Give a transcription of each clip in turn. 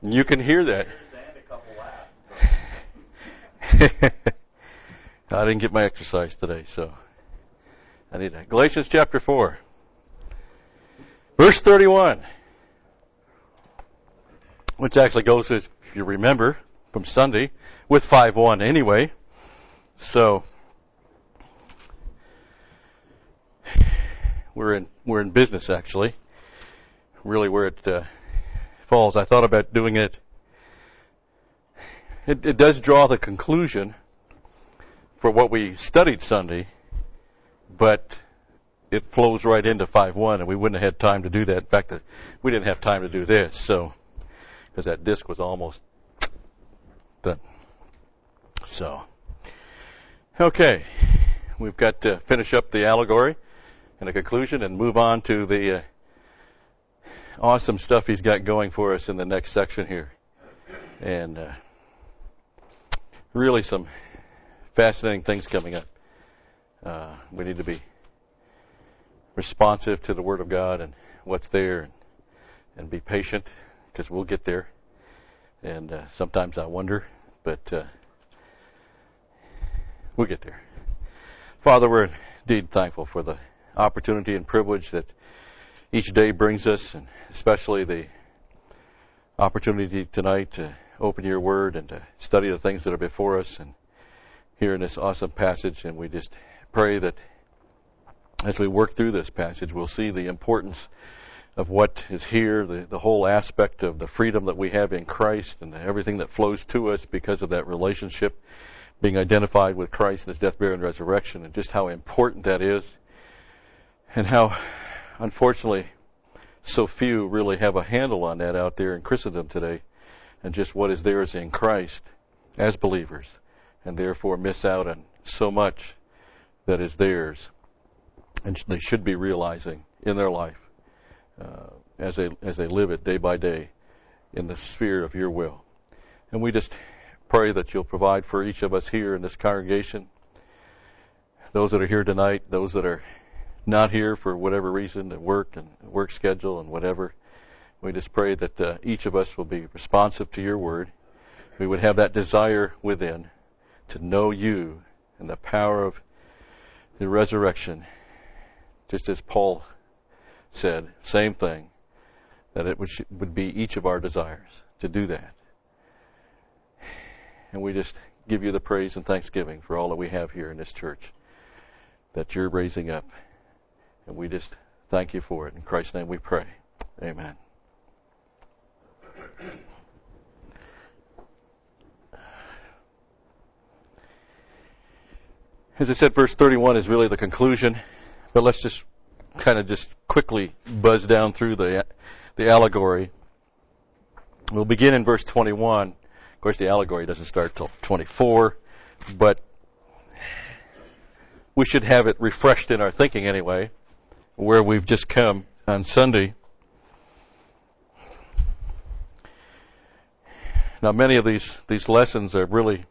You can hear that. I didn't get my exercise today, so I need that. Galatians chapter 4, verse 31, which actually goes, if you remember, from Sunday with 5:1 anyway. So we're in business actually. Really, where it falls. I thought about doing it. It does draw the conclusion for what we studied Sunday, but it flows right into 5:1, and we wouldn't have had time to do that. In fact, we didn't have time to do this, so because that disc was almost done. So, okay, we've got to finish up the allegory and a conclusion, and move on to the awesome stuff he's got going for us in the next section here, and really some fascinating things coming up. We need to be responsive to the Word of God and what's there, and be patient, because we'll get there. And sometimes I wonder, but we'll get there. Father, we're indeed thankful for the opportunity and privilege that each day brings us, and especially the opportunity tonight to open your Word and to study the things that are before us and here in this awesome passage. And we just pray that as we work through this passage, we'll see the importance of what is here, the whole aspect of the freedom that we have in Christ and everything that flows to us because of that relationship, being identified with Christ in His death, burial, and resurrection, and just how important that is, and how, unfortunately, so few really have a handle on that out there in Christendom today, and just what is theirs in Christ as believers, and therefore miss out on so much that is theirs, and they should be realizing in their life as they live it day by day in the sphere of your will. And we just pray that you'll provide for each of us here in this congregation, those that are here tonight, those that are not here for whatever reason, at work and work schedule and whatever. We just pray that each of us will be responsive to your word. We would have that desire within to know you and the power of the resurrection, just as Paul said, same thing, that it would be each of our desires to do that. And we just give you the praise and thanksgiving for all that we have here in this church that you're raising up. And we just thank you for it. In Christ's name we pray. Amen. As I said, verse 31 is really the conclusion, but let's just kind of just quickly buzz down through the allegory. We'll begin in verse 21. Of course, the allegory doesn't start till 24, but we should have it refreshed in our thinking anyway, where we've just come on Sunday. Now, many of these lessons are really,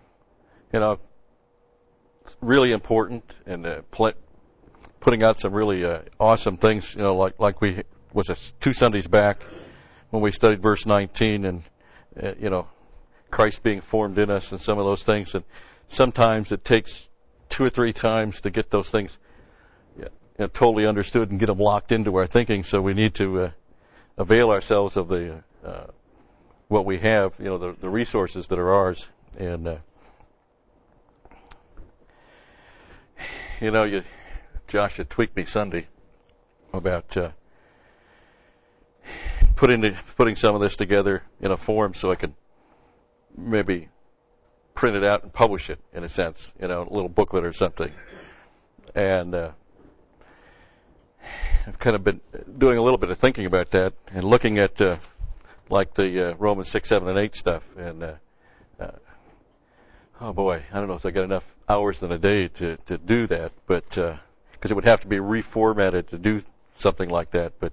really important, and putting out some really awesome things, like we was 2 Sundays back when we studied verse 19, and Christ being formed in us and some of those things. And sometimes it takes 2 or 3 times to get those things totally understood and get them locked into our thinking. So we need to avail ourselves of the what we have, the resources that are ours. And Josh had tweaked me Sunday about putting some of this together in a form so I could maybe print it out and publish it, in a sense, a little booklet or something. And I've kind of been doing a little bit of thinking about that and looking at like the Romans 6, 7, and 8 stuff. And oh boy, I don't know if I got enough hours in a day to do that, but because it would have to be reformatted to do something like that. But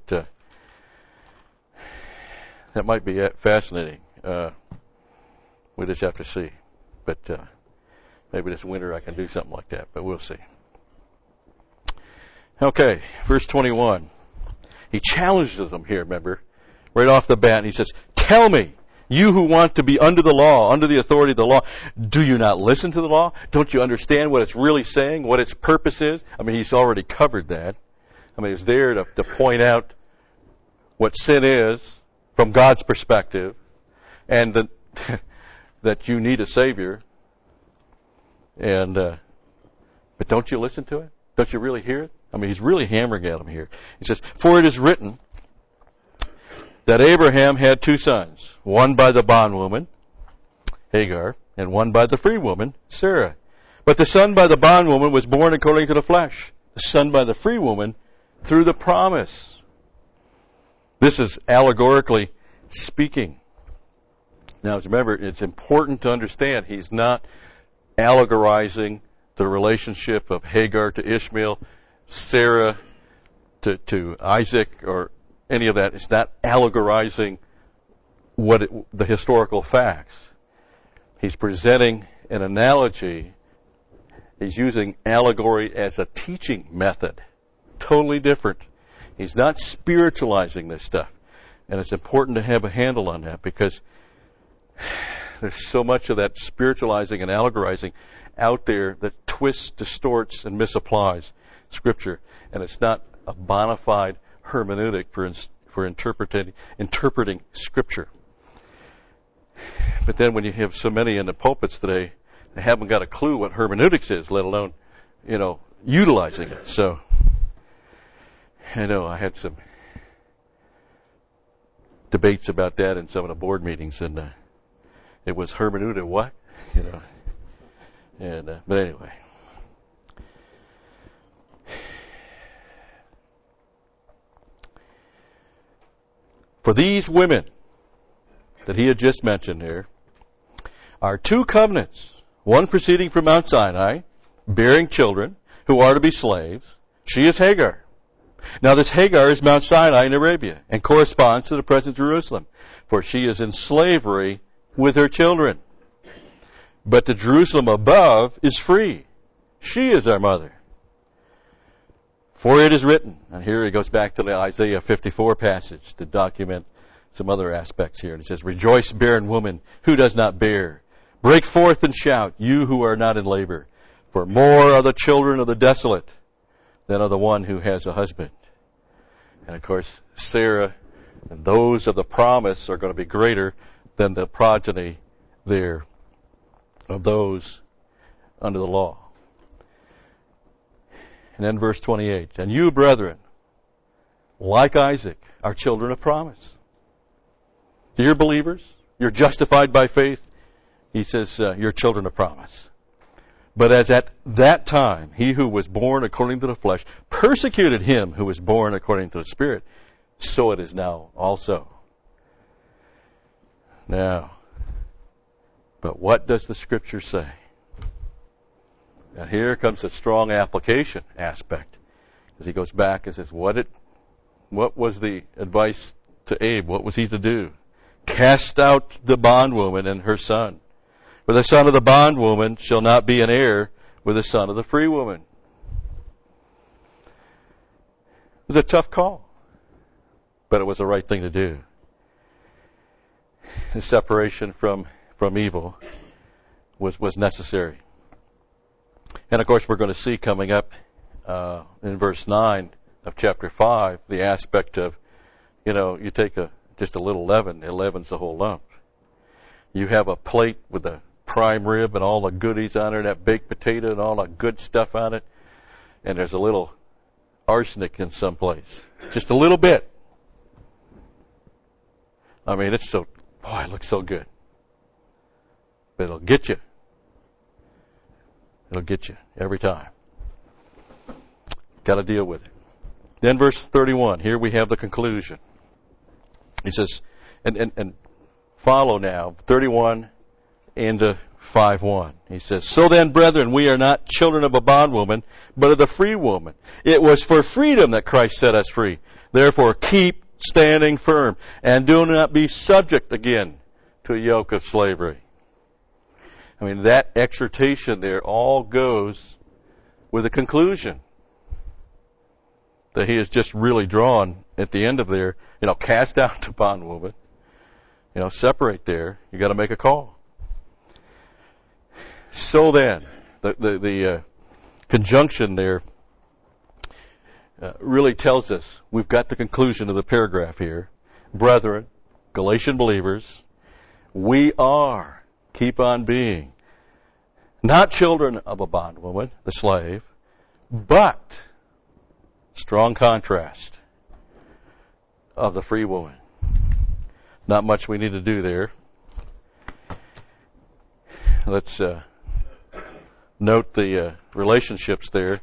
that might be fascinating. We just have to see. But maybe this winter I can do something like that, but we'll see. Okay, verse 21. He challenges them here, remember, right off the bat. And he says, tell me, You who want to be under the law, under the authority of the law, do you not listen to the law? Don't you understand what it's really saying, what its purpose is? I mean, he's already covered that. I mean, he's there to point out what sin is from God's perspective, and that you need a Savior. And but don't you listen to it? Don't you really hear it? I mean, he's really hammering at him here. He says, "For it is written that Abraham had two sons, one by the bondwoman, Hagar, and one by the free woman, Sarah. But the son by the bondwoman was born according to the flesh, the son by the free woman through the promise." This is allegorically speaking. Now, remember, it's important to understand he's not allegorizing the relationship of Hagar to Ishmael, Sarah to Isaac, or any of that. It's not allegorizing the historical facts. He's presenting an analogy. He's using allegory as a teaching method. Totally different. He's not spiritualizing this stuff. And it's important to have a handle on that, because there's so much of that spiritualizing and allegorizing out there that twists, distorts, and misapplies Scripture. And it's not a bona fide hermeneutic for interpreting Scripture. But then when you have so many in the pulpits today, they haven't got a clue what hermeneutics is, let alone, utilizing it. So, I know I had some debates about that in some of the board meetings, and it was hermeneutic what? But anyway. For these women that he had just mentioned here are two covenants, one proceeding from Mount Sinai, bearing children who are to be slaves. She is Hagar. Now this Hagar is Mount Sinai in Arabia and corresponds to the present Jerusalem, for she is in slavery with her children. But the Jerusalem above is free. She is our mother. For it is written, and here he goes back to the Isaiah 54 passage to document some other aspects here. And it says, "Rejoice, barren woman, who does not bear. Break forth and shout, you who are not in labor. For more are the children of the desolate than of the one who has a husband." And of course, Sarah and those of the promise are going to be greater than the progeny there of those under the law. And then verse 28, "And you, brethren, like Isaac, are children of promise." Dear believers, you're justified by faith. He says, you're children of promise. "But as at that time, he who was born according to the flesh persecuted him who was born according to the Spirit, so it is now also." Now, but what does the Scripture say? And here comes a strong application aspect, as he goes back and says, what was the advice to Abe? What was he to do? "Cast out the bondwoman and her son. For the son of the bondwoman shall not be an heir with the son of the free woman." It was a tough call, but it was the right thing to do. The separation from evil was necessary. And of course, we're going to see coming up in verse 9 of chapter 5 the aspect of, you take just a little leaven, it leavens the whole lump. You have a plate with a prime rib and all the goodies on it, that baked potato and all the good stuff on it, and there's a little arsenic in some place. Just a little bit. I mean, it looks so good. But it'll get you. It'll get you every time. Got to deal with it. Then verse 31, here we have the conclusion. He says, and follow now, 31 into 5:1. He says, "So then, brethren, we are not children of a bondwoman, but of the free woman. It was for freedom that Christ set us free. Therefore, keep standing firm, and do not be subject again to a yoke of slavery." I mean, that exhortation there all goes with a conclusion that he has just really drawn at the end of there. Cast out the bondwoman, separate there. You got to make a call. So then, the conjunction there really tells us, we've got the conclusion of the paragraph here. Brethren, Galatian believers, we are, keep on being, not children of a bondwoman, the slave, but, strong contrast, of the free woman. Not much we need to do there. Let's note the relationships there.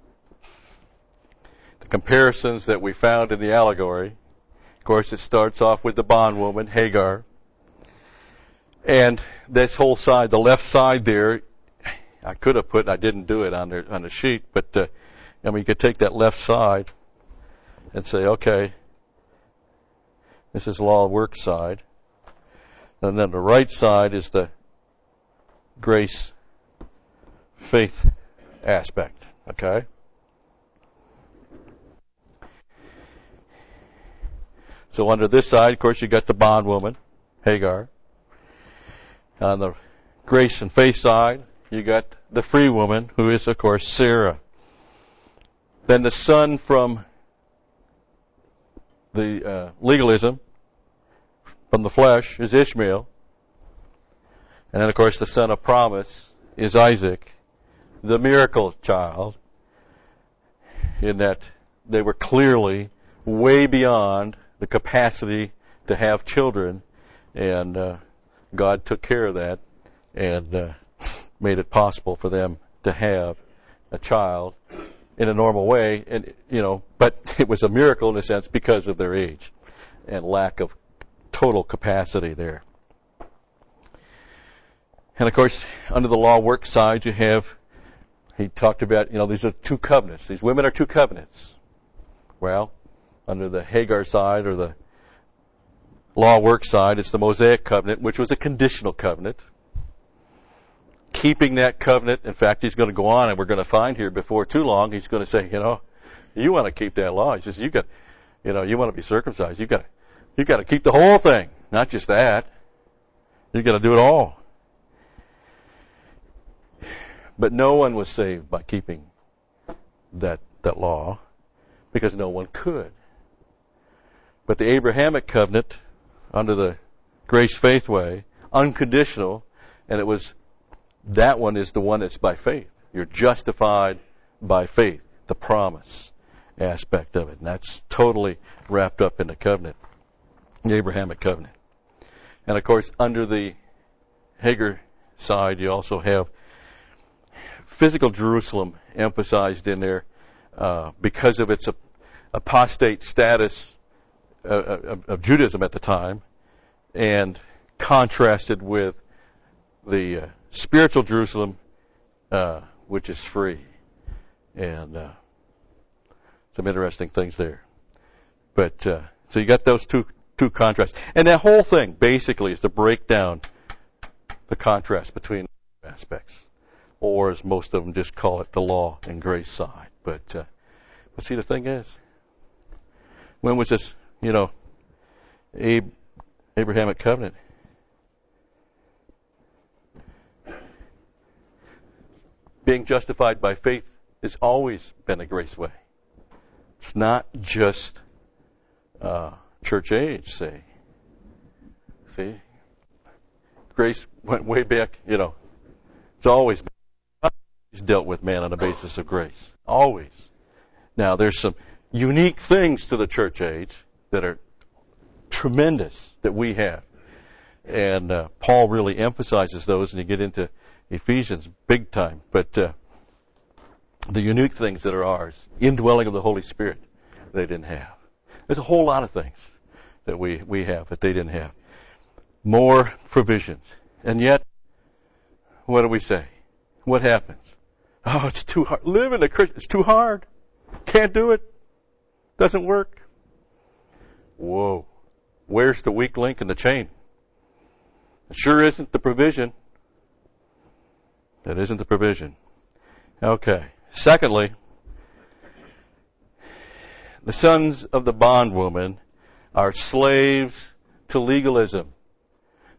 The comparisons that we found in the allegory. Of course, it starts off with the bondwoman, Hagar. And this whole side, the left side there, I could have put, I didn't do it on the sheet, but you could take that left side and say, okay, this is law of work side. And then the right side is the grace, faith aspect. Okay? So under this side, of course, you got the bondwoman, Hagar. On the grace and faith side, you got the free woman, who is, of course, Sarah. Then the son from the legalism, from the flesh, is Ishmael. And then, of course, the son of promise is Isaac, the miracle child, in that they were clearly way beyond the capacity to have children, and God took care of that and made it possible for them to have a child in a normal way, and but it was a miracle in a sense because of their age and lack of total capacity there. And of course, under the law work side, he talked about, these are two covenants. These women are two covenants. Well, under the Hagar side or the law work side, it's the Mosaic covenant, which was a conditional covenant. Keeping that covenant, in fact, he's going to go on, and we're going to find here before too long, he's going to say, you want to keep that law. He says, you want to be circumcised. You got to keep the whole thing, not just that. You got to do it all. But no one was saved by keeping that law, because no one could. But the Abrahamic covenant, under the grace faith way, unconditional, and that one is the one that's by faith. You're justified by faith, the promise aspect of it. And that's totally wrapped up in the covenant, the Abrahamic covenant. And of course, under the Hagar side, you also have physical Jerusalem emphasized in there because of its apostate status of Judaism at the time, and contrasted with the spiritual Jerusalem, which is free. And some interesting things there. But so you got those two contrasts. And that whole thing basically is to break down the contrast between aspects. Or as most of them just call it, the law and grace side. But see, the thing is, when was this, Abrahamic covenant? Being justified by faith has always been a grace way. It's not just church age, say. See? Grace went way back, it's always been. It's dealt with man on the basis of grace. Always. Now, there's some unique things to the church age that are tremendous that we have. And Paul really emphasizes those, and you get into Ephesians big time. But the unique things that are ours, indwelling of the Holy Spirit, they didn't have. There's a whole lot of things that we have that they didn't have. More provisions. And yet, what do we say? What happens? Oh, it's too hard. Living a Christian, it's too hard. Can't do it. Doesn't work. Whoa. Where's the weak link in the chain? It sure isn't the provision. That isn't the provision. Okay. Secondly, the sons of the bondwoman are slaves to legalism.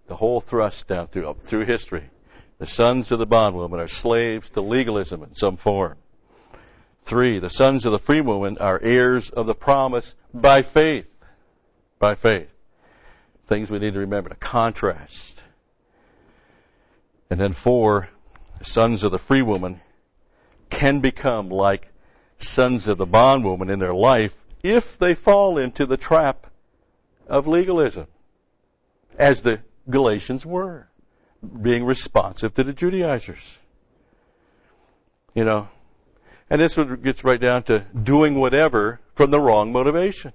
The whole thrust down through history. The sons of the bondwoman are slaves to legalism in some form. 3, the sons of the free woman are heirs of the promise by faith. By faith. Things we need to remember, to contrast. And then 4, the sons of the free woman can become like sons of the bondwoman in their life if they fall into the trap of legalism, as the Galatians were, being responsive to the Judaizers. You know, and this gets right down to doing whatever from the wrong motivation.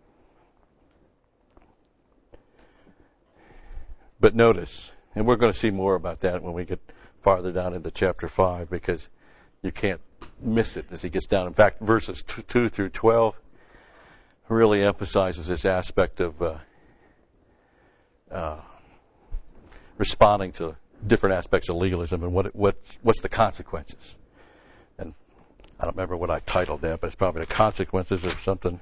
But notice, and we're going to see more about that when we get farther down into chapter 5, because you can't miss it as he gets down. In fact, verses 2 through 12 really emphasizes this aspect of responding to different aspects of legalism and what's the consequences. And I don't remember what I titled that, but it's probably the consequences or something.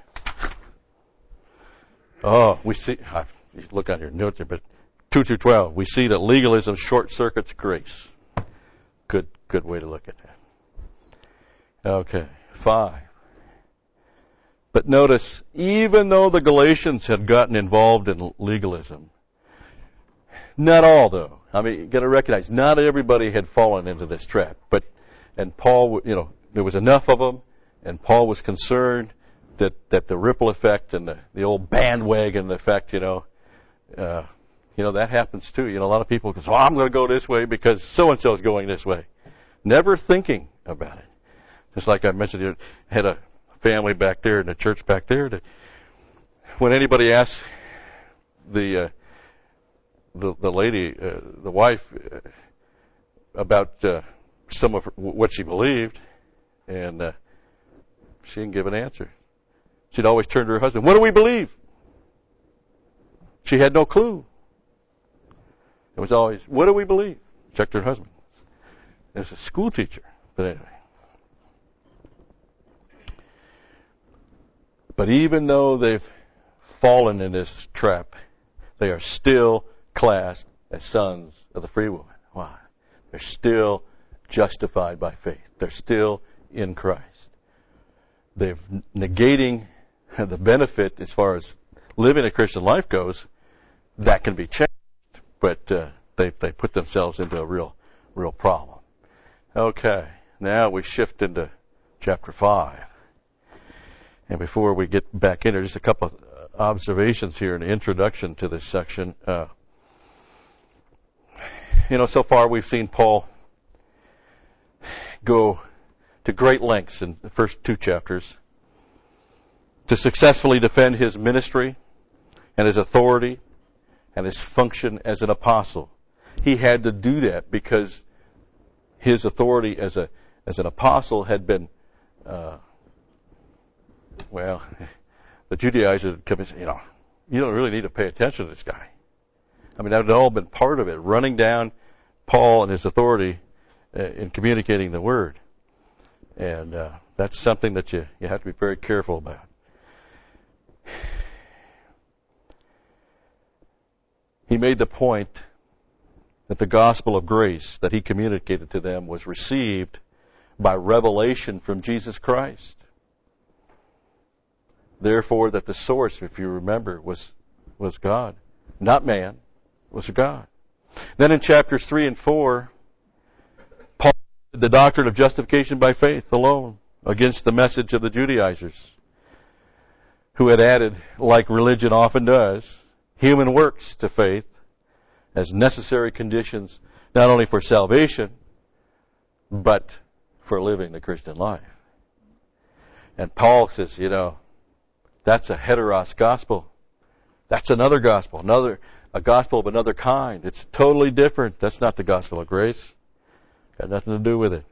Oh, we see, you look on your notes there, but 2 through 12, we see that legalism short circuits grace. Good way to look at that. Okay, 5. But notice, even though the Galatians had gotten involved in legalism, not all though. I mean, you got to recognize, not everybody had fallen into this trap. And Paul, there was enough of them, and Paul was concerned that the ripple effect and the old bandwagon effect, that happens too. A lot of people go, well, I'm going to go this way because so-and-so is going this way. Never thinking about it. Just like I mentioned, you had a family back there in the church back there that when anybody asked the lady, the wife, about some of what she believed, and she didn't give an answer. She'd always turn to her husband, what do we believe? She had no clue. It was always, what do we believe? Checked her husband. As a school teacher. But anyway. But even though they've fallen in this trap, they are still classed as sons of the free woman. Why? They're still justified by faith. They're still in Christ. They're negating the benefit as far as living a Christian life goes. That can be changed, but they put themselves into a real problem. Okay, now we shift into chapter 5. And before we get back in there, just a couple of observations here in the introduction to this section. So far we've seen Paul go to great lengths in the first 2 chapters to successfully defend his ministry and his authority and his function as an apostle. He had to do that because his authority as an apostle had been, the Judaizers would come and say, you don't really need to pay attention to this guy. I mean, that had all been part of it, running down Paul and his authority in communicating the word. And that's something that you have to be very careful about. He made the point that the gospel of grace that he communicated to them was received by revelation from Jesus Christ. Therefore, that the source, if you remember, was God. Not man, was God. Then in chapters 3 and 4, Paul did the doctrine of justification by faith alone against the message of the Judaizers, who had added, like religion often does, human works to faith as necessary conditions not only for salvation, but for living the Christian life. And Paul says, that's a heteros gospel. That's another gospel, a gospel of another kind. It's totally different. That's not the gospel of grace. Got nothing to do with it.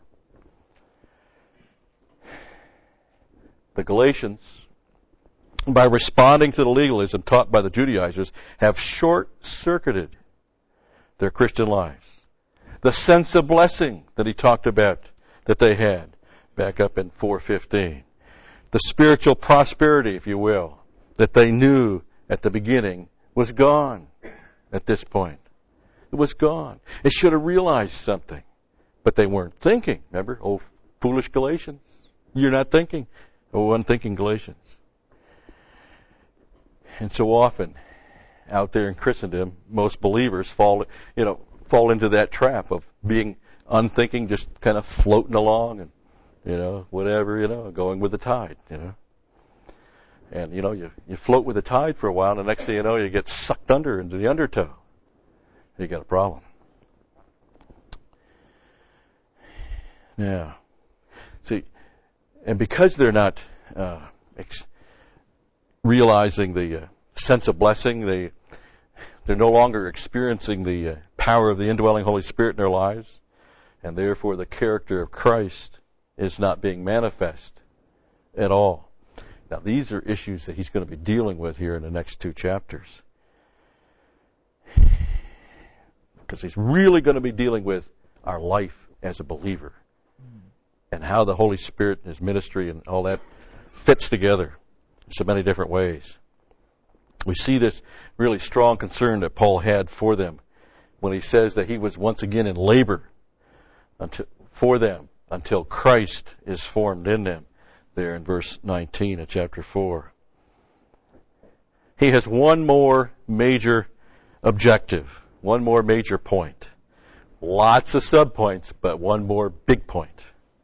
The Galatians, by responding to the legalism taught by the Judaizers, have short-circuited their Christian lives. The sense of blessing that he talked about that they had back up in 4:15. The spiritual prosperity, if you will, that they knew at the beginning was gone at this point. It was gone. It should have realized something. But they weren't thinking. Remember? Oh, foolish Galatians. You're not thinking. Oh, unthinking Galatians. And so often, out there in Christendom, most believers fall into that trap of being unthinking, just kind of floating along and, whatever, going with the tide, And, you float with the tide for a while, and the next thing you know, you get sucked under into the undertow. You got a problem. Yeah. See, and because they're not realizing the sense of blessing, they're no longer experiencing the power of the indwelling Holy Spirit in their lives, and therefore the character of Christ is not being manifest at all. Now, these are issues that he's going to be dealing with here in the next 2 chapters. Because he's really going to be dealing with our life as a believer and how the Holy Spirit and his ministry and all that fits together in so many different ways. We see this really strong concern that Paul had for them when he says that he was once again in labor for them until Christ is formed in them, there in verse 19 of chapter 4. He has one more major objective, one more major point. Lots of subpoints, but one more big point.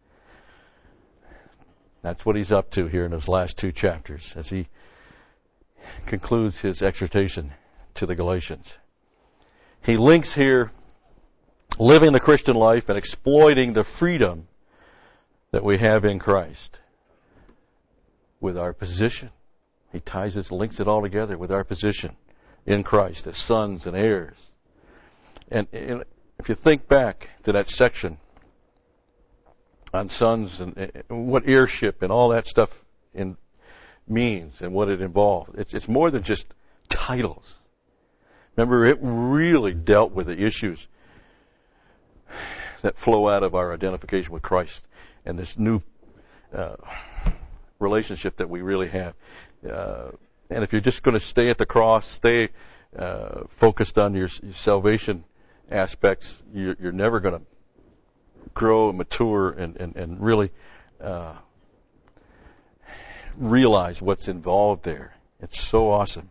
That's what he's up to here in his last 2 chapters as he concludes his exhortation to the Galatians. He links here living the Christian life and exploiting the freedom that we have in Christ with our position. He ties this, links it all together with our position in Christ as sons and heirs. And if you think back to that section on sons and what heirship and all that stuff means and what it involves, it's more than just titles. Remember, it really dealt with the issues that flow out of our identification with Christ and this new relationship that we really have. And if you're just going to stay at the cross, stay focused on your salvation aspects, you're never going to grow and mature and really realize what's involved there. It's so awesome.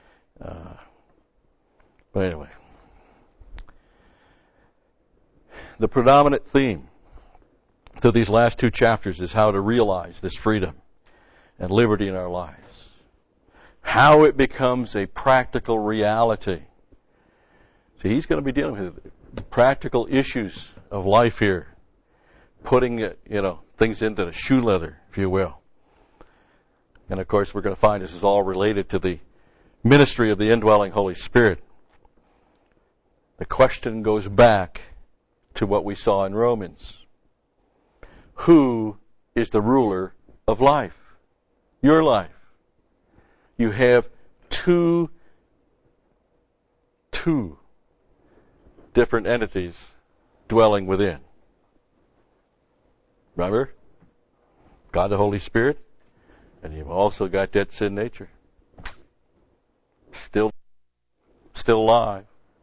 But anyway, the predominant theme to these last 2 chapters is how to realize this freedom and liberty in our lives. How it becomes a practical reality. See, he's going to be dealing with the practical issues of life here, putting things into the shoe leather, if you will. And of course, we're going to find this is all related to the ministry of the indwelling Holy Spirit. The question goes back to what we saw in Romans. Who is the ruler of life? Your life. You have two different entities dwelling within. Remember? God the Holy Spirit, and you've also got that sin nature. Still alive.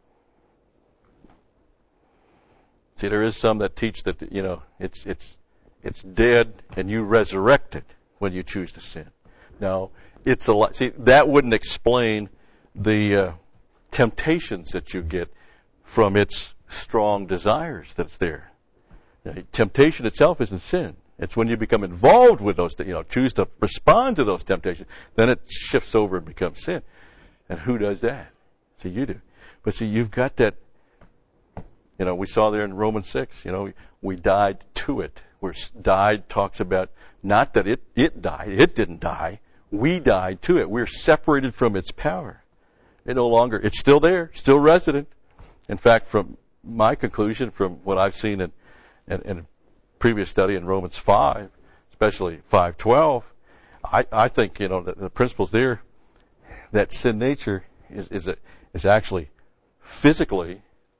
See, there is some that teach that, it's dead and you resurrect it when you choose to sin. No, it's alive. See, that wouldn't explain the temptations that you get from its strong desires that's there. Temptation itself isn't sin. It's when you become involved with those, choose to respond to those temptations, then it shifts over and becomes sin. And who does that? See, you do. But see, you've got that, we saw there in Romans 6, we died to it. Where died talks about not that it died, it didn't die. We died to it. We're separated from its power. It's still there, still resident. In fact, from my conclusion, from what I've seen in a previous study in Romans 5, especially 5:12, I think, the principles there, that sin nature is actually physically,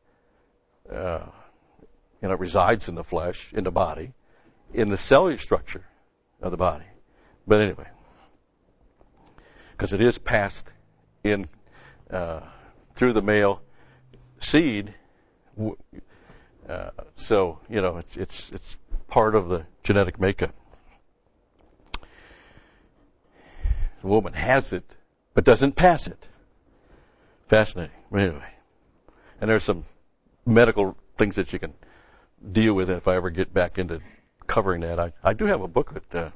resides in the flesh, in the body, in the cellular structure of the body. But anyway, because it is passed in through the male seed So, it's part of the genetic makeup. The woman has it, but doesn't pass it. Fascinating. Anyway. And there's some medical things that you can deal with if I ever get back into covering that. I do have a book that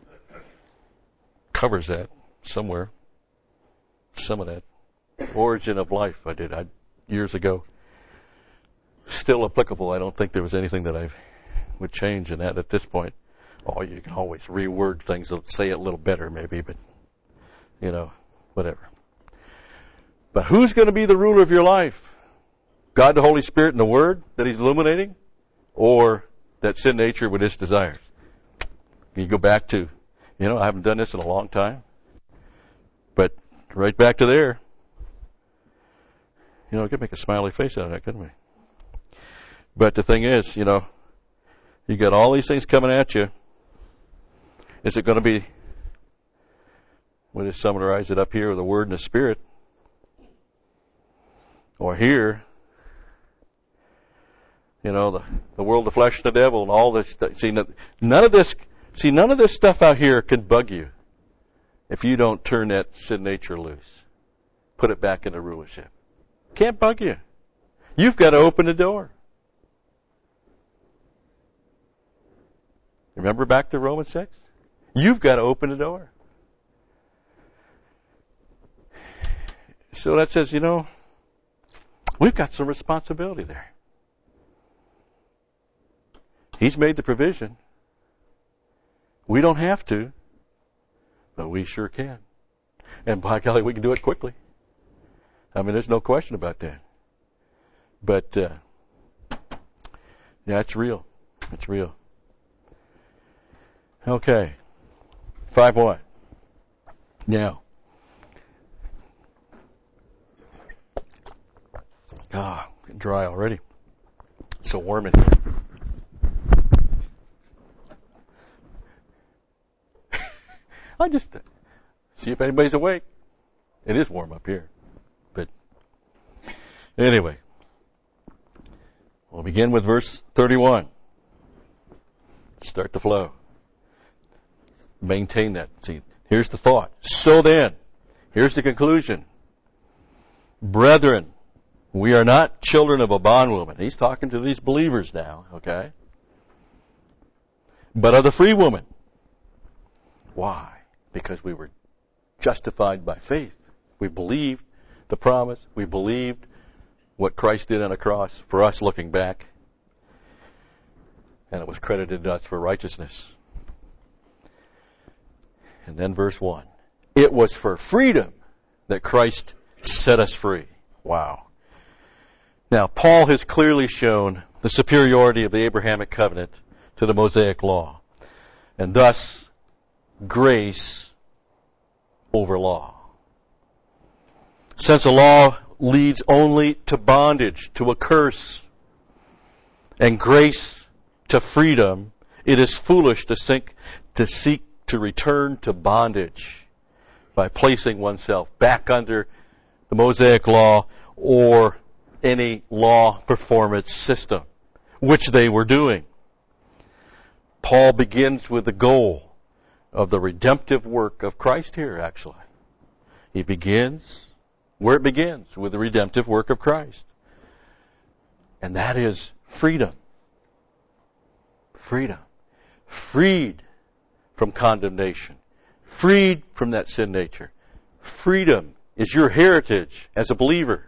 covers that somewhere. Some of that. Origin of Life I did years ago. Still applicable. I don't think there was anything that I would change in that at this point. Oh, you can always reword things, say it a little better maybe, but, whatever. But who's going to be the ruler of your life? God, the Holy Spirit, and the Word that He's illuminating? Or that sin nature with its desires? You go back to, I haven't done this in a long time. But right back to there. We could make a smiley face out of that, couldn't we? But the thing is, you got all these things coming at you. Is it going to be, when they summarize it up here, the Word and the Spirit? Or here, the world, the flesh, and the devil, and all this. None of this stuff out here can bug you if you don't turn that sin nature loose. Put it back into rulership. Can't bug you. You've got to open the door. Remember back to Romans 6? You've got to open the door. So that says, we've got some responsibility there. He's made the provision. We don't have to, but we sure can. And by golly, we can do it quickly. There's no question about that. But, it's real. It's real. Okay. 5:1. Now. Getting dry already. It's so warm in here. I just see if anybody's awake. It is warm up here. But anyway, we'll begin with verse 31. Start the flow. Maintain that. See, here's the thought. So then, here's the conclusion. Brethren, we are not children of a bondwoman. He's talking to these believers now, okay? But of the free woman. Why? Because we were justified by faith. We believed the promise. We believed what Christ did on the cross for us looking back. And it was credited to us for righteousness. And then verse 1. It was for freedom that Christ set us free. Wow. Now, Paul has clearly shown the superiority of the Abrahamic covenant to the Mosaic law. And thus, grace over law. Since the law leads only to bondage, to a curse, and grace to freedom, it is foolish to seek to return to bondage by placing oneself back under the Mosaic law or any law performance system, which they were doing. Paul begins with the goal of the redemptive work of Christ here, actually. He begins where it begins, with the redemptive work of Christ. And that is freedom. Freedom. Freed from condemnation. Freed from that sin nature. Freedom is your heritage as a believer.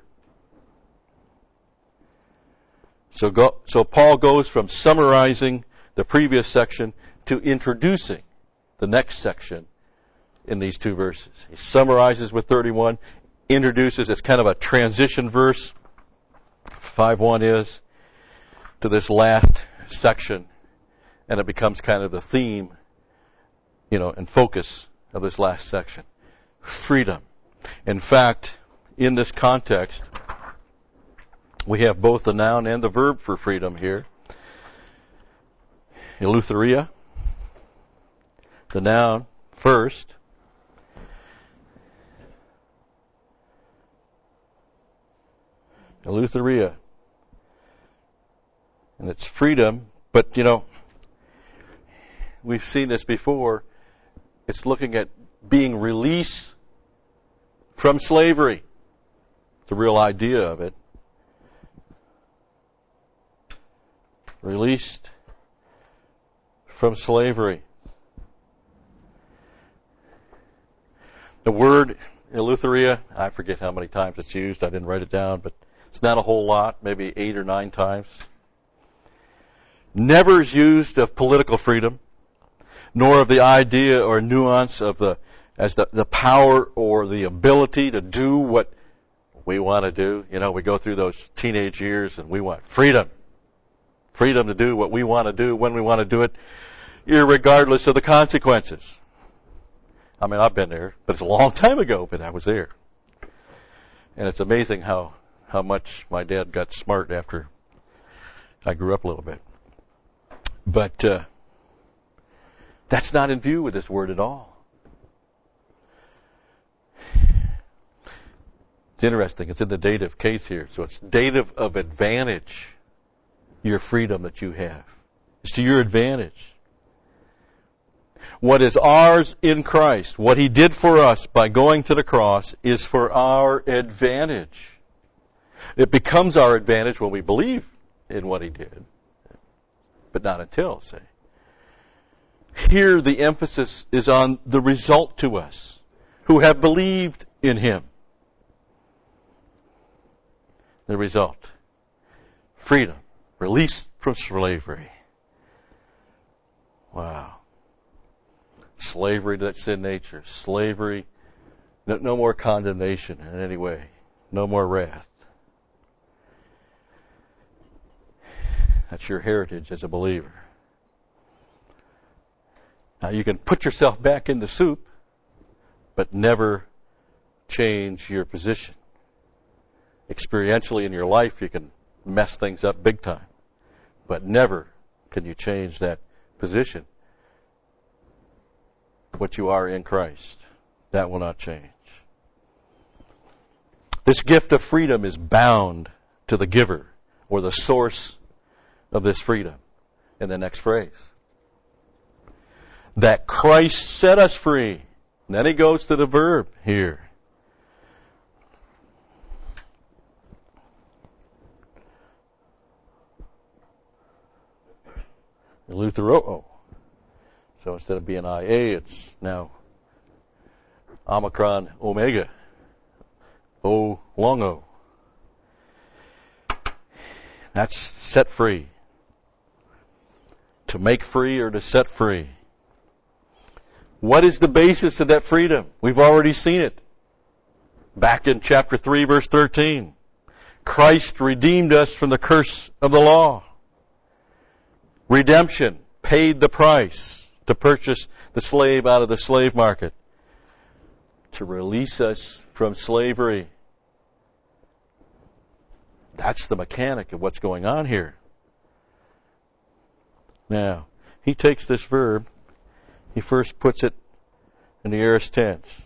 So Paul goes from summarizing the previous section to introducing the next section in these two verses. He summarizes with 31, introduces, it's kind of a transition verse, 5:1 is, to this last section, and it becomes kind of the theme, and focus of this last section. Freedom. In fact, in this context, we have both the noun and the verb for freedom here. Eleutheria, the noun first. Eleutheria. And it's freedom, but we've seen this before. It's looking at being released from slavery. It's the real idea of it. Released from slavery. The word Eleutheria, I forget how many times it's used. I didn't write it down, but it's not a whole lot, maybe 8 or 9 times. Never is used of political freedom, nor of the idea or nuance of the power or the ability to do what we want to do. We go through those teenage years and we want freedom. Freedom to do what we want to do when we want to do it, irregardless of the consequences. I mean, I've been there, but it's a long time ago, but I was there. And it's amazing how much my dad got smart after I grew up a little bit. But that's not in view with this word at all. It's interesting. It's in the dative case here. So it's dative of advantage, your freedom that you have. It's to your advantage. What is ours in Christ, what He did for us by going to the cross, is for our advantage. It becomes our advantage when we believe in what He did, but not until, say. Here the emphasis is on the result to us, who have believed in Him. The result. Freedom. Release from slavery. Wow. Slavery, that's sin nature. Slavery, no more condemnation in any way. No more wrath. That's your heritage as a believer. Now you can put yourself back in the soup, but never change your position. Experientially in your life, you can mess things up big time, but never can you change that position. What you are in Christ, that will not change. This gift of freedom is bound to the giver or the source of this freedom in the next phrase. That Christ set us free. And then he goes to the verb here. Eleuthero. So instead of being IA, it's now Omicron Omega. O long O. That's set free. To make free or to set free. What is the basis of that freedom? We've already seen it. Back in chapter 3, verse 13. Christ redeemed us from the curse of the law. Redemption paid the price to purchase the slave out of the slave market, to release us from slavery. That's the mechanic of what's going on here. Now, he takes this verb, he first puts it in the aorist tense.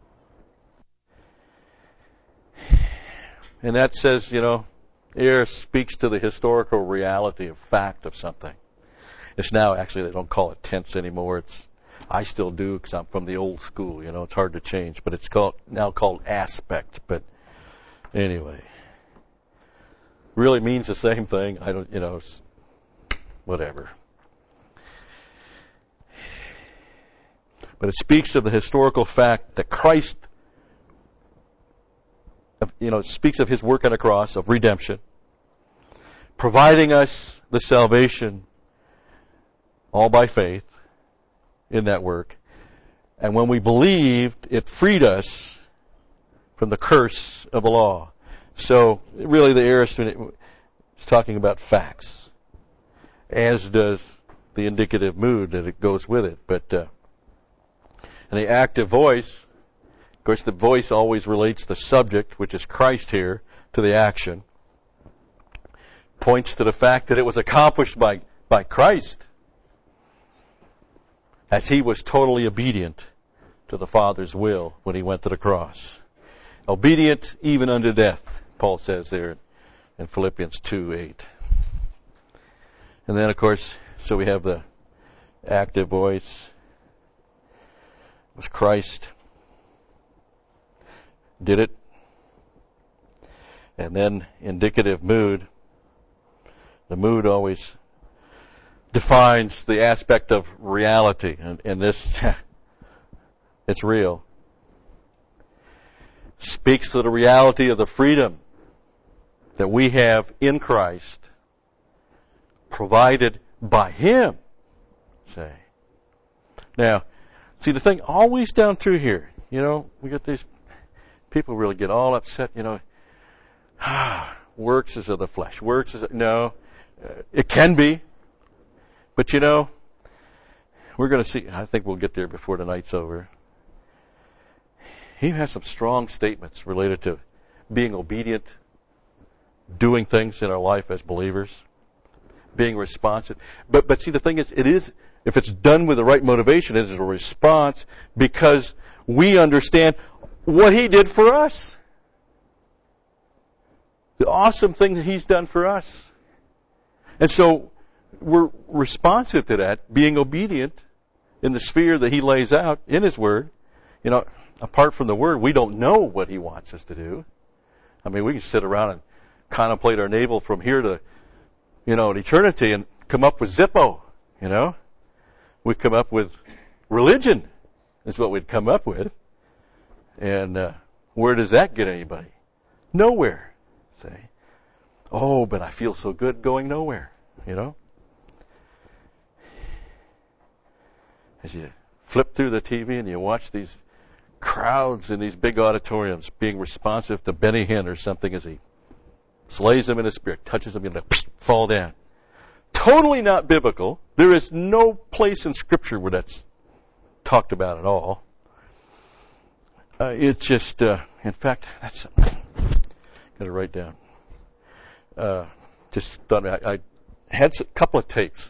And that says, aorist speaks to the historical reality of fact of something. It's now, actually, they don't call it tense anymore. I still do because I'm from the old school. It's hard to change, but it's now called aspect. But anyway, really means the same thing. I don't, it's whatever. But it speaks of the historical fact that Christ, it speaks of His work on the cross of redemption, providing us the salvation all by faith in that work. And when we believed, it freed us from the curse of the law. So really the aorist is talking about facts, as does the indicative mood that it goes with it. But in the active voice, of course the voice always relates the subject, which is Christ here, to the action. Points to the fact that it was accomplished by Christ, as He was totally obedient to the Father's will when He went to the cross. Obedient even unto death, Paul says there in Philippians 2:8. And then, of course, so we have the active voice. It was Christ. Did it. And then indicative mood. The mood always defines the aspect of reality. And this, it's real. Speaks to the reality of the freedom that we have in Christ, provided by Him. Say. Now, see the thing always down through here, we get these people really get all upset, works is of the flesh. No, it can be. But we're going to see, I think we'll get there before the night's over. He has some strong statements related to being obedient, doing things in our life as believers, being responsive. But see, the thing is, if it's done with the right motivation, it is a response because we understand what He did for us. The awesome thing that He's done for us. And so we're responsive to that, being obedient in the sphere that He lays out in His Word. Apart from the Word, we don't know what He wants us to do. I mean, we can sit around and contemplate our navel from here to, an eternity and come up with Zippo, We'd come up with religion is what we'd come up with. And where does that get anybody? Nowhere. Say, oh, but I feel so good going nowhere, As you flip through the TV and you watch these crowds in these big auditoriums being responsive to Benny Hinn or something as he slays them in his spirit, touches them, and they fall down. Totally not biblical. There is no place in Scripture where that's talked about at all. It's just, in fact, that's something got to write down. Just thought I had a couple of tapes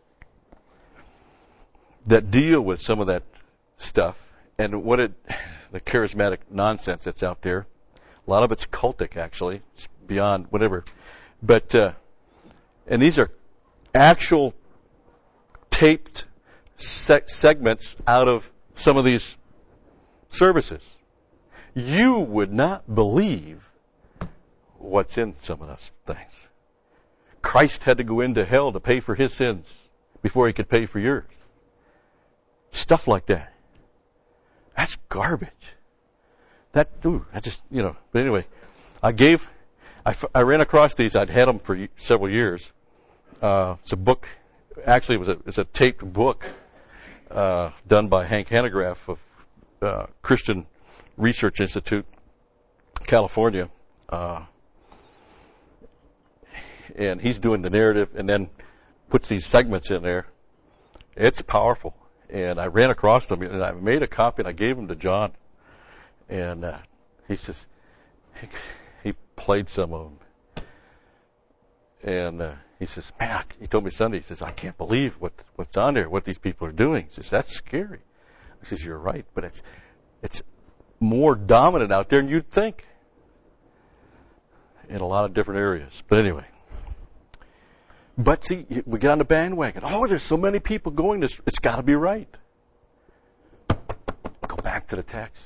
that deal with some of that stuff and the charismatic nonsense that's out there. A lot of it's cultic, actually. It's beyond whatever. But, and these are actual taped segments out of some of these services. You would not believe what's in some of those things. Christ had to go into hell to pay for His sins before He could pay for yours. Stuff like that. That's garbage. But anyway, I ran across these. I'd had them for several years. It's a book. Actually, it's a taped book done by Hank Hanegraaff of Christian Research Institute, California. And he's doing the narrative and then puts these segments in there. It's powerful. And I ran across them and I made a copy and I gave them to John. And he says, he played some of them. And he says, man, he told me Sunday, he says, I can't believe what's on there, what these people are doing. He says, that's scary. I says, you're right, but it's more dominant out there than you'd think in a lot of different areas. But anyway. But see, we get on the bandwagon. Oh, there's so many people going this. It's got to be right. Go back to the text.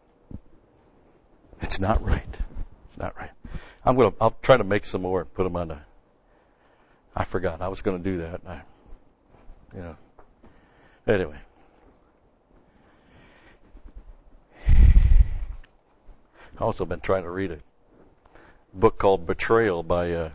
It's not right. It's not right. I'll try to make some more and put them on I forgot. I was going to do that. Anyway. I've also been trying to read a book called Betrayal by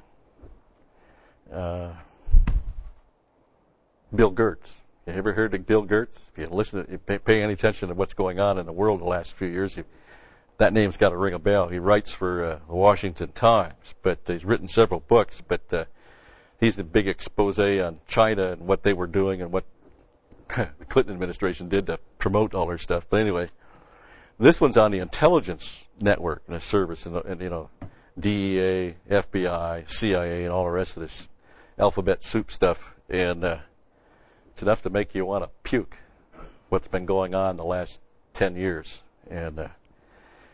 Bill Gertz. You ever heard of Bill Gertz? If you pay any attention to what's going on in the world the last few years, that name's got to ring a bell. He writes for the Washington Times, but he's written several books, but he's the big expose on China and what they were doing and what the Clinton administration did to promote all their stuff. But anyway, this one's on the intelligence network and the service and DEA, FBI, CIA, and all the rest of this alphabet soup stuff. And it's enough to make you want to puke what's been going on the last 10 years. And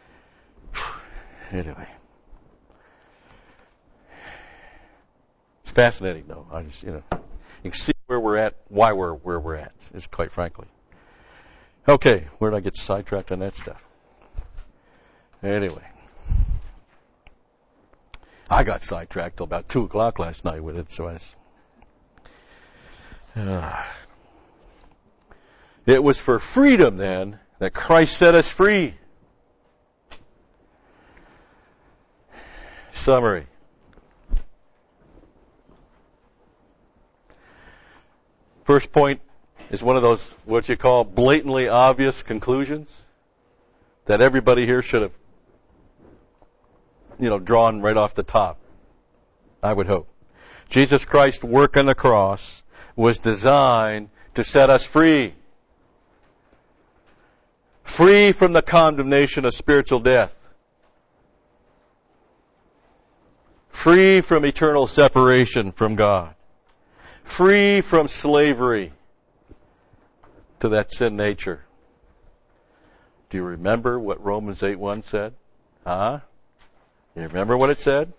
anyway. It's fascinating, though. I just, you can see where we're at, why we're where we're at, is quite frankly. Okay, where did I get sidetracked on that stuff? Anyway, I got sidetracked till about 2 o'clock last night with it, so it was for freedom then that Christ set us free. Summary. First point is one of those, what you call, blatantly obvious conclusions that everybody here should have, drawn right off the top, I would hope. Jesus Christ's work on the cross was designed to set us free. Free from the condemnation of spiritual death. Free from eternal separation from God. Free from slavery to that sin nature. Do you remember what Romans 8:1 said? You remember what it said?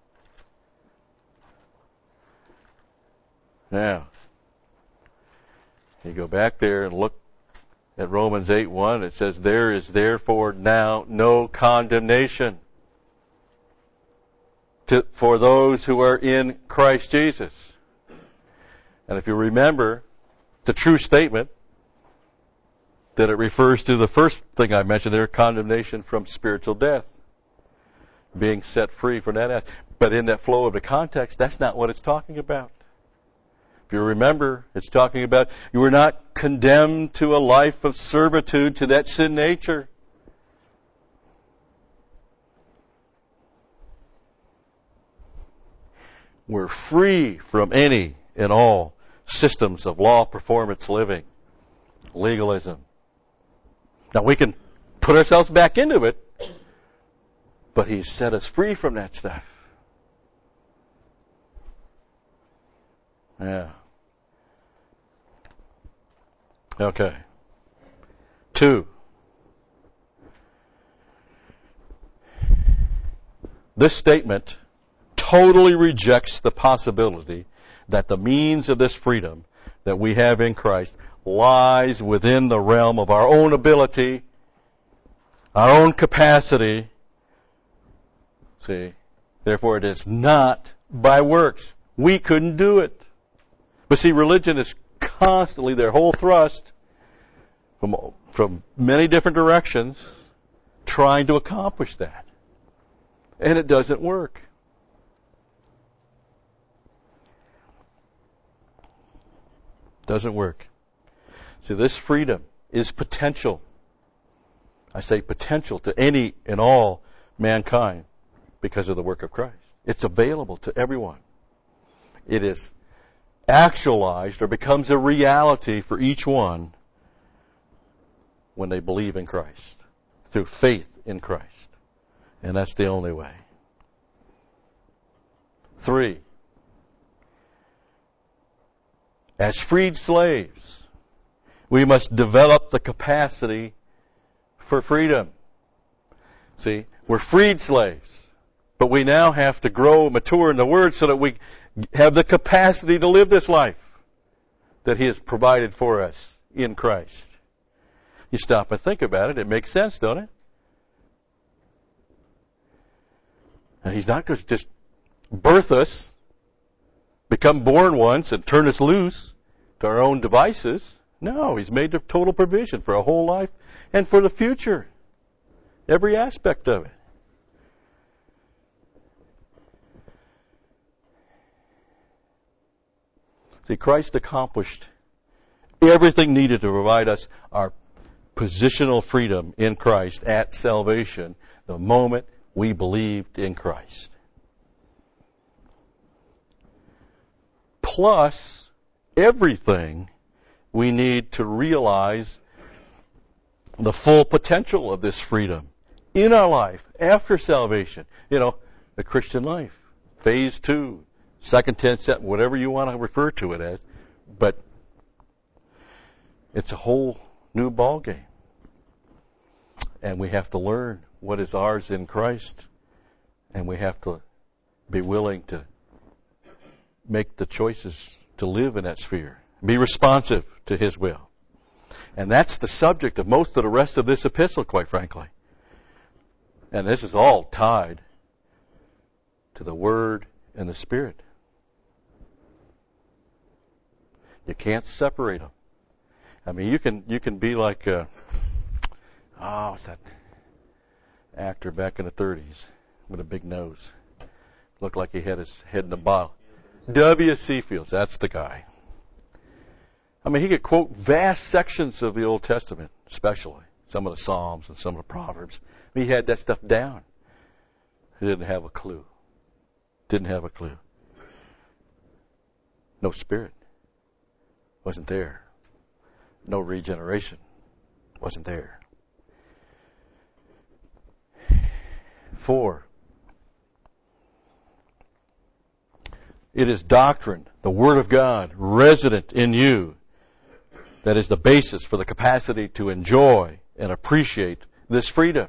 Now, you go back there and look at Romans 8:1. It says, "There is therefore now no condemnation for those who are in Christ Jesus." And if you remember, it's a true statement that it refers to the first thing I mentioned there, condemnation from spiritual death. Being set free from that. But in that flow of the context, that's not what it's talking about. If you remember, it's talking about you were not condemned to a life of servitude to that sin nature. We're free from any and all systems of law performance living, legalism. Now we can put ourselves back into it, but He's set us free from that stuff. Yeah. Okay. 2. This statement totally rejects the possibility that the means of this freedom that we have in Christ lies within the realm of our own ability, our own capacity. See, therefore it is not by works. We couldn't do it. But see, religion is constantly, their whole thrust from many different directions, trying to accomplish that. And it doesn't work. Doesn't work. See, this freedom is potential. I say potential to any and all mankind because of the work of Christ. It's available to everyone. It is actualized or becomes a reality for each one when they believe in Christ, through faith in Christ. And that's the only way. 3. As freed slaves, we must develop the capacity for freedom. See, we're freed slaves, but we now have to grow and mature in the Word so that we have the capacity to live this life that He has provided for us in Christ. You stop and think about it, it makes sense, don't it? And He's not going to just birth us, become born once, and turn us loose to our own devices. No, He's made the total provision for a whole life and for the future. Every aspect of it. See, Christ accomplished everything needed to provide us our positional freedom in Christ at salvation the moment we believed in Christ. Plus everything we need to realize the full potential of this freedom in our life after salvation. You know, the Christian life. Phase 2. Second tense, whatever you want to refer to it as. But it's a whole new ballgame. And we have to learn what is ours in Christ. And we have to be willing to make the choices to live in that sphere. Be responsive to His will. And that's the subject of most of the rest of this epistle, quite frankly. And this is all tied to the Word and the Spirit. You can't separate them. I mean, you can be like, what's that actor back in the 30s with a big nose? Looked like he had his head in a bottle. W.C. Fields, that's the guy. I mean, he could quote vast sections of the Old Testament, especially some of the Psalms and some of the Proverbs. He had that stuff down. He didn't have a clue. Didn't have a clue. No Spirit. Wasn't there. No regeneration. Wasn't there. 4. It is doctrine, the Word of God, resident in you, that is the basis for the capacity to enjoy and appreciate this freedom.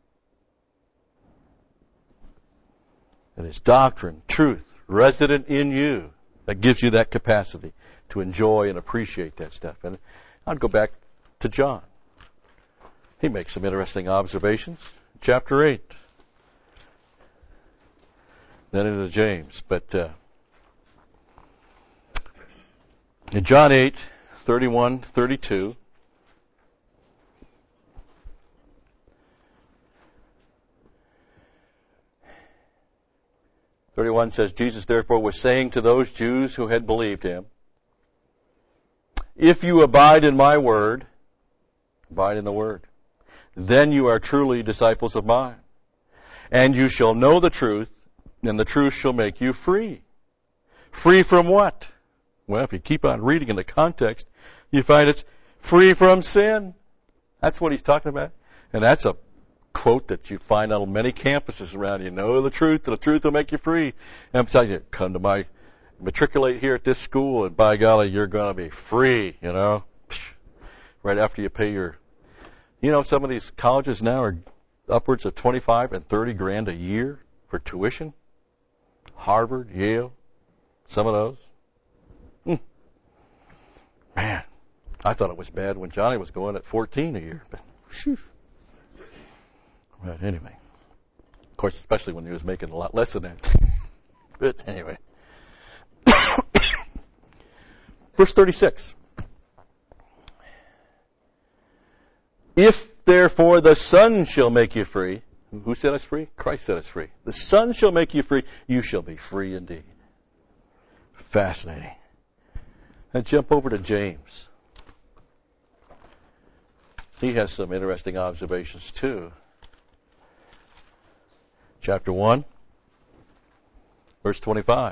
It is doctrine, truth, resident in you, that gives you that capacity to enjoy and appreciate that stuff. And I'd go back to John. He makes some interesting observations. Chapter 8. Then into James. But in John 8, 31, 32, says, Jesus therefore was saying to those Jews who had believed him, if you abide in my word, abide in the word, then you are truly disciples of mine. And you shall know the truth, and the truth shall make you free. Free from what? Well, if you keep on reading in the context, you find it's free from sin. That's what he's talking about. And that's a quote that you find on many campuses around. You know the truth, and the truth will make you free. And I'm telling you, matriculate here at this school, and by golly, you're going to be free, you know. Right after you pay your... You know, some of these colleges now are upwards of 25 and 30 grand a year for tuition. Harvard, Yale, some of those. Man, I thought it was bad when Johnny was going at 14 a year. But, whew. But anyway. Of course, especially when he was making a lot less than that. But anyway. Verse 36. If therefore the Son shall make you free. Who set us free? Christ set us free. The Son shall make you free. You shall be free indeed. Fascinating. And jump over to James. He has some interesting observations too. Chapter 1, verse 25.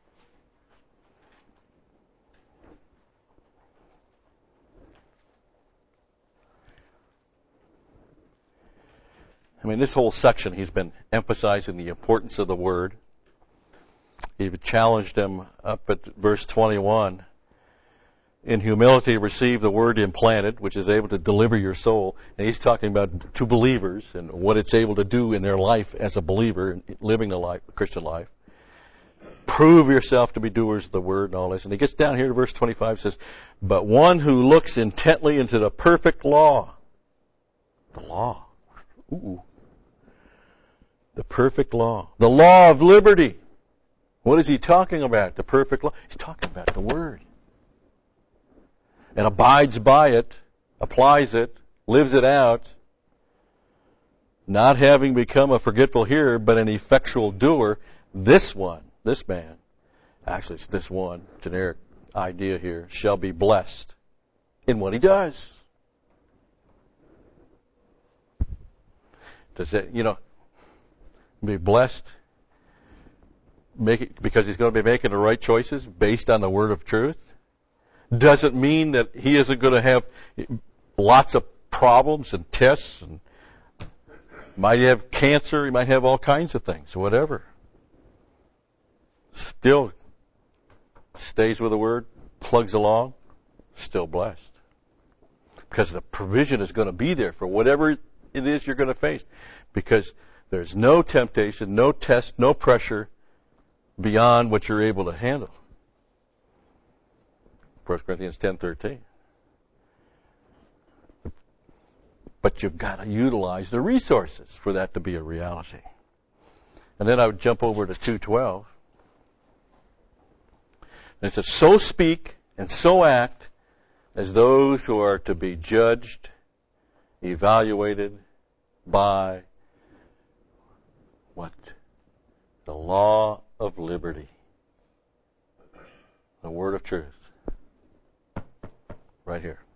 I mean, this whole section, he's been emphasizing the importance of the Word. He challenged them up at verse 21. In humility receive the Word implanted, which is able to deliver your soul. And he's talking about to believers and what it's able to do in their life as a believer, living the Christian life. Prove yourself to be doers of the Word and all this. And he gets down here to verse 25, says, but one who looks intently into the perfect law. The law. Ooh. The perfect law. The law of liberty. What is he talking about? The perfect law. He's talking about the Word. And abides by it, applies it, lives it out, not having become a forgetful hearer, but an effectual doer, this man, actually it's this one, generic idea here, shall be blessed in what he does. Does that, be blessed because he's going to be making the right choices based on the word of truth? Doesn't mean that he isn't going to have lots of problems and tests, and might have cancer, he might have all kinds of things, whatever. Still stays with the word, plugs along, still blessed. Because the provision is going to be there for whatever it is you're going to face. Because there's no temptation, no test, no pressure beyond what you're able to handle. 1 Corinthians 10:13. But you've got to utilize the resources for that to be a reality. And then I would jump over to 2:12. And it says, so speak and so act as those who are to be judged, evaluated by what? The law of liberty. The word of truth. Right here.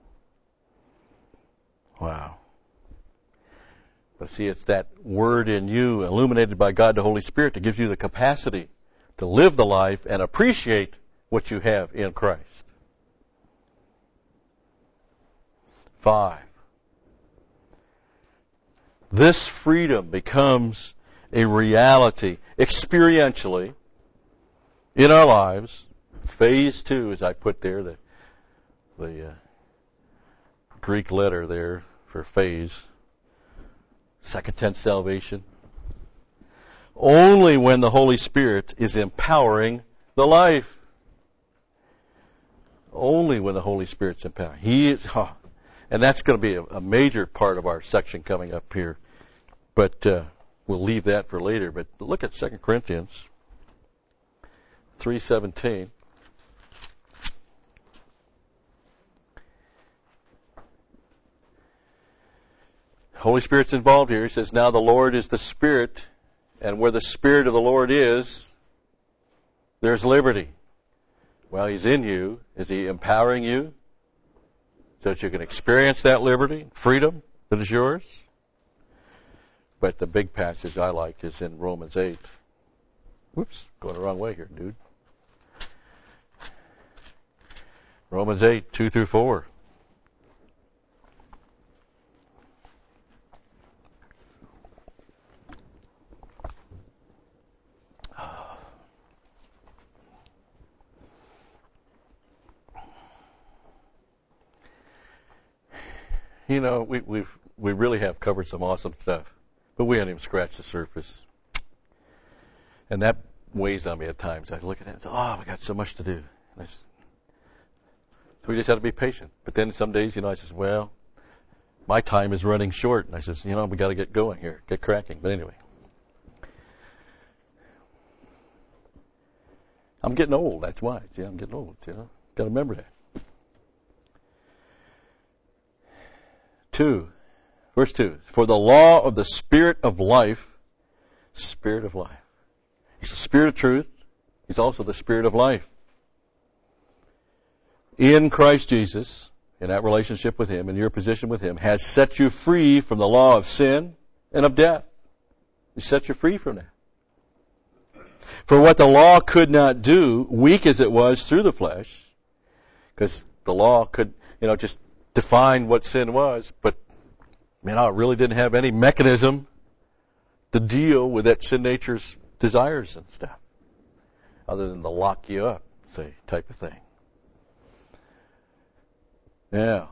Wow. But see, it's that word in you, illuminated by God the Holy Spirit, that gives you the capacity to live the life and appreciate what you have in Christ. 5. This freedom becomes a reality experientially in our lives. Phase 2, as I put there, the Greek letter there for phase, second tense salvation. Only when the Holy Spirit is empowering the life. Only when the Holy Spirit's empowering. He is, and that's going to be a major part of our section coming up here. But we'll leave that for later. But look at 2 Corinthians 3:17. Holy Spirit's involved here. He says, now the Lord is the Spirit, and where the Spirit of the Lord is, there's liberty. Well, He's in you. Is He empowering you so that you can experience that liberty, freedom that is yours? But the big passage I like is in Romans 8. Whoops, going the wrong way here, dude. Romans 8, 2 through 4. You know, we really have covered some awesome stuff, but we haven't even scratched the surface. And that weighs on me at times. I look at it and say, oh, we got so much to do. So we just have to be patient. But then some days, I says, well, my time is running short. And I says, we got to get going here, get cracking. But anyway, I'm getting old. That's why. I'm getting old. Got to remember that. 2, verse 2. For the law of the Spirit of life, Spirit of life. He's the Spirit of truth. He's also the Spirit of life. In Christ Jesus, in that relationship with Him, in your position with Him, has set you free from the law of sin and of death. He set you free from that. For what the law could not do, weak as it was through the flesh, because the law could, just define what sin was, but, it really didn't have any mechanism to deal with that sin nature's desires and stuff, other than to lock you up, say, type of thing. Now,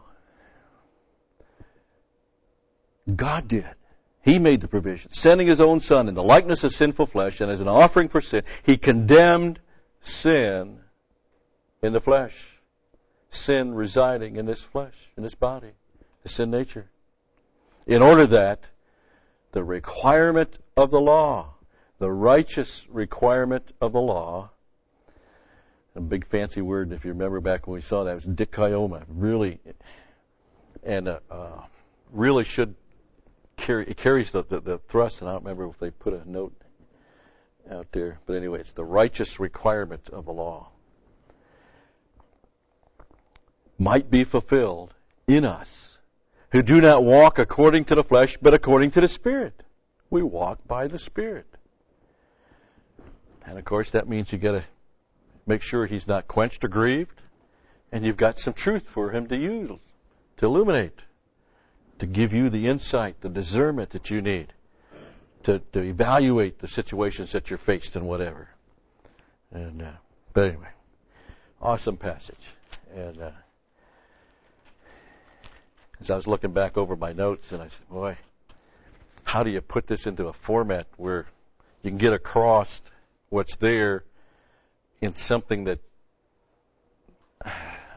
God did. He made the provision, sending His own Son in the likeness of sinful flesh, and as an offering for sin, He condemned sin in the flesh. Sin residing in this flesh, in this body, the sin nature. In order that the requirement of the law, the righteous requirement of the law, a big fancy word, if you remember back when we saw that, it was dikaioma, really, and really should carry, it carries the thrust, and I don't remember if they put a note out there, but anyway, it's the righteous requirement of the law. Might be fulfilled in us, who do not walk according to the flesh, but according to the Spirit. We walk by the Spirit. And of course, that means you got to make sure He's not quenched or grieved, and you've got some truth for Him to use, to illuminate, to give you the insight, the discernment that you need, to evaluate the situations that you're faced in, whatever. And but anyway, awesome passage. And as I was looking back over my notes, and I said, boy, how do you put this into a format where you can get across what's there in something that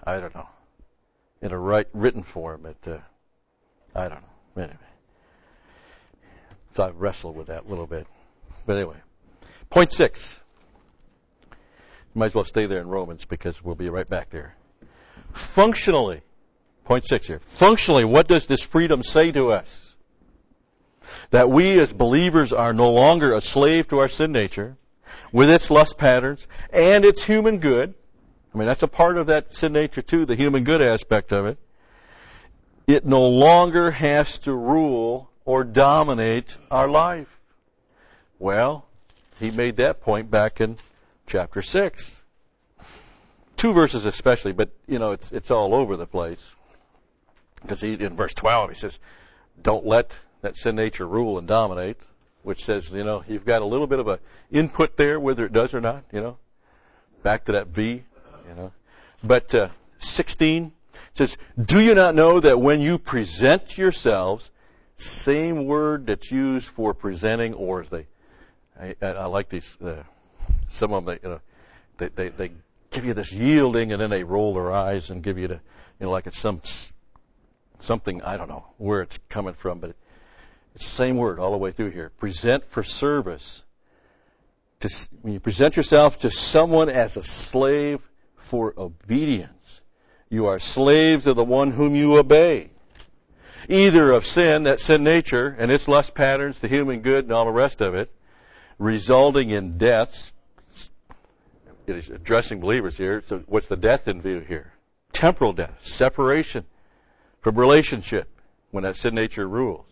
I don't know, in a written form. I don't know. Anyway, so I've wrestled with that a little bit. But anyway, point 6. You might as well stay there in Romans because we'll be right back there. Functionally, point 6 here. Functionally, what does this freedom say to us? That we as believers are no longer a slave to our sin nature with its lust patterns and its human good. I mean, that's a part of that sin nature too, the human good aspect of it. It no longer has to rule or dominate our life. Well, he made that point back in chapter 6. 2 verses especially, but, it's all over the place. Because in verse 12, he says, don't let that sin nature rule and dominate, which says, you've got a little bit of a input there, whether it does or not, Back to that V, But 16 says, do you not know that when you present yourselves, same word that's used for presenting, or I like these, some of them, they give you this yielding, and then they roll their eyes and give you like it's something, I don't know where it's coming from, but it's the same word all the way through here. Present for service. When you present yourself to someone as a slave for obedience, you are slaves of the one whom you obey. Either of sin, that sin nature, and its lust patterns, the human good, and all the rest of it, resulting in deaths. It is addressing believers here. So what's the death in view here? Temporal death, separation from relationship when that sin nature rules.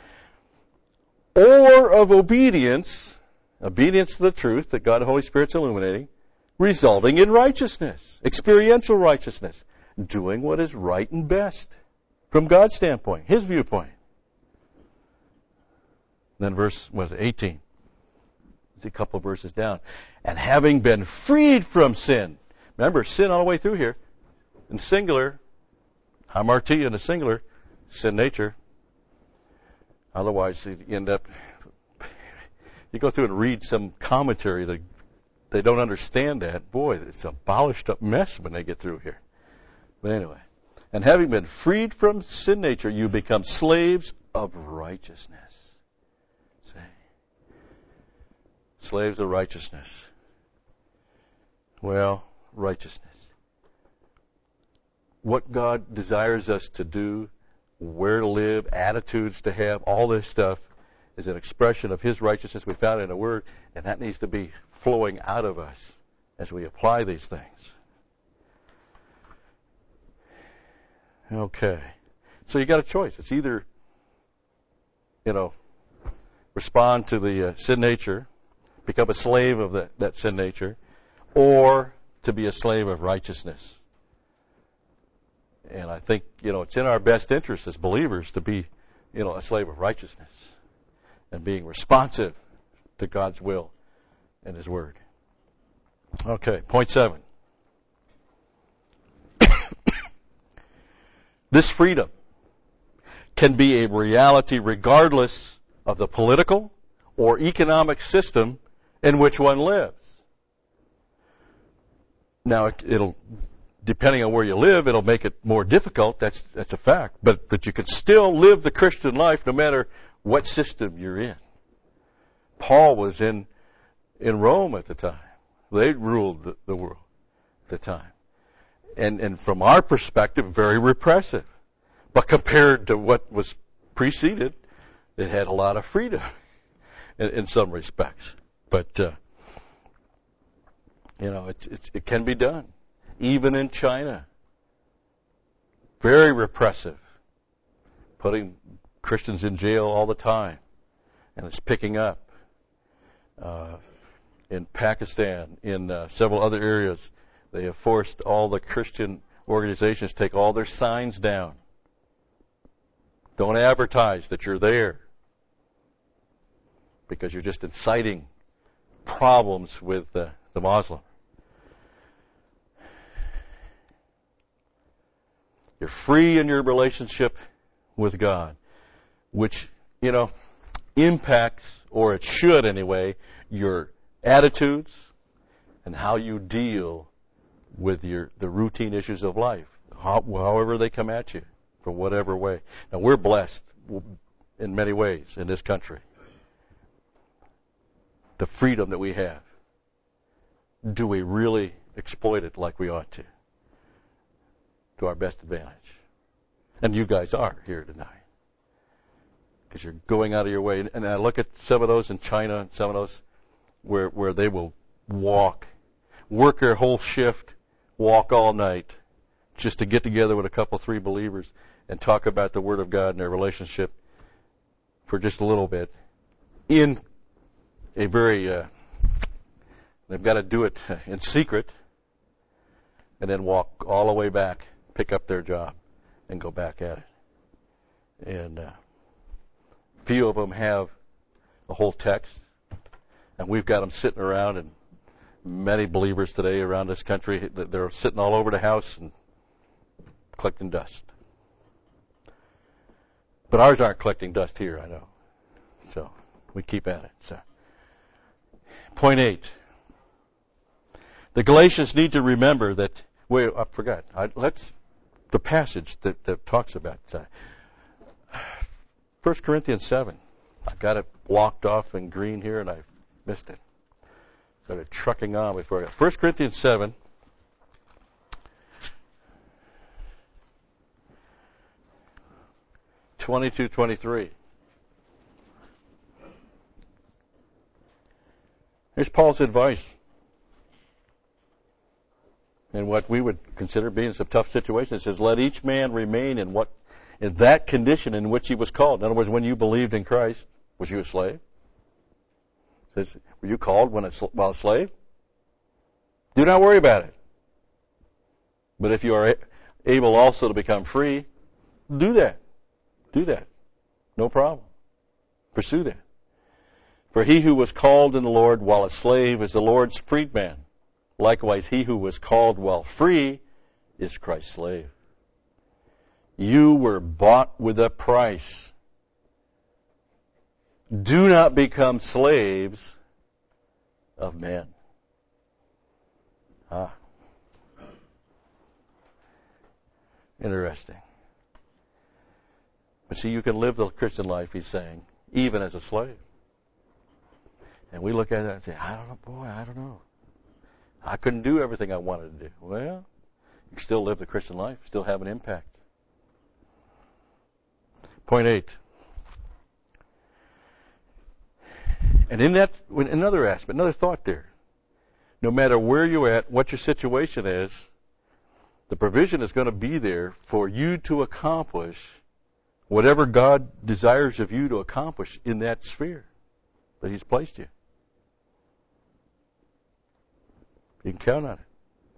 Or of obedience to the truth that God the Holy Spirit's illuminating, resulting in righteousness, experiential righteousness, doing what is right and best from God's standpoint, His viewpoint. Then verse 18. It's a couple of verses down. And having been freed from sin. Remember, sin all the way through here. In singular, hamartia in the singular, sin nature. Otherwise, you end up, you go through and read some commentary, they don't understand that. Boy, it's a polished up mess when they get through here. But anyway, and having been freed from sin nature, you become slaves of righteousness. See? Slaves of righteousness. Well, righteousness. What God desires us to do, where to live, attitudes to have, all this stuff is an expression of His righteousness we found in the Word, and that needs to be flowing out of us as we apply these things. Okay. So you got a choice. It's either, respond to the sin nature, become a slave of that sin nature, or to be a slave of righteousness. And I think, it's in our best interest as believers to be, a slave of righteousness and being responsive to God's will and His Word. Okay, point 7. This freedom can be a reality regardless of the political or economic system in which one lives. Now, it'll, depending on where you live, it'll make it more difficult. That's a fact. But you can still live the Christian life no matter what system you're in. Paul was in Rome at the time. They ruled the world at the time. And from our perspective, very repressive. But compared to what was preceded, it had a lot of freedom in some respects. But, it can be done. Even in China. Very repressive. Putting Christians in jail all the time. And it's picking up. In Pakistan, in several other areas, they have forced all the Christian organizations to take all their signs down. Don't advertise that you're there, because you're just inciting problems with the Muslim. You're free in your relationship with God, which, impacts, or it should anyway, your attitudes and how you deal with the routine issues of life, however they come at you, from whatever way. Now, we're blessed in many ways in this country. The freedom that we have. Do we really exploit it like we ought to our best advantage? And you guys are here tonight. Because you're going out of your way. And I look at some of those in China and some of those where they will work their whole shift, walk all night, just to get together with a couple, 3 believers and talk about the Word of God and their relationship for just a little bit. In a very, they've got to do it in secret and then walk all the way back, pick up their job, and go back at it. And few of them have the whole text, and we've got them sitting around, and many believers today around this country, they're sitting all over the house and collecting dust. But ours aren't collecting dust here, I know. So we keep at it. So, point 8. The Galatians need to remember that. Wait, I forgot. The passage that talks about 1 Corinthians 7. I got it blocked off in green here, and I missed it. Started trucking on before I got 1 Corinthians 7. (22-23). Here's Paul's advice in what we would consider being some tough situations. It says, "Let each man remain in that condition in which he was called." In other words, when you believed in Christ, was you a slave? It says, were you called while a slave? Do not worry about it. But if you are able also to become free, do that. Do that. No problem. Pursue that. For he who was called in the Lord while a slave is the Lord's freedman. Likewise, he who was called while free is Christ's slave. You were bought with a price. Do not become slaves of men. Interesting. But see, you can live the Christian life, he's saying, even as a slave. And we look at it and say, I don't know. I couldn't do everything I wanted to do. Well, you still live the Christian life, still have an impact. Point 8. And in that, another aspect, another thought there. No matter where you're at, what your situation is, the provision is going to be there for you to accomplish whatever God desires of you to accomplish in that sphere that he's placed you. You can count on it.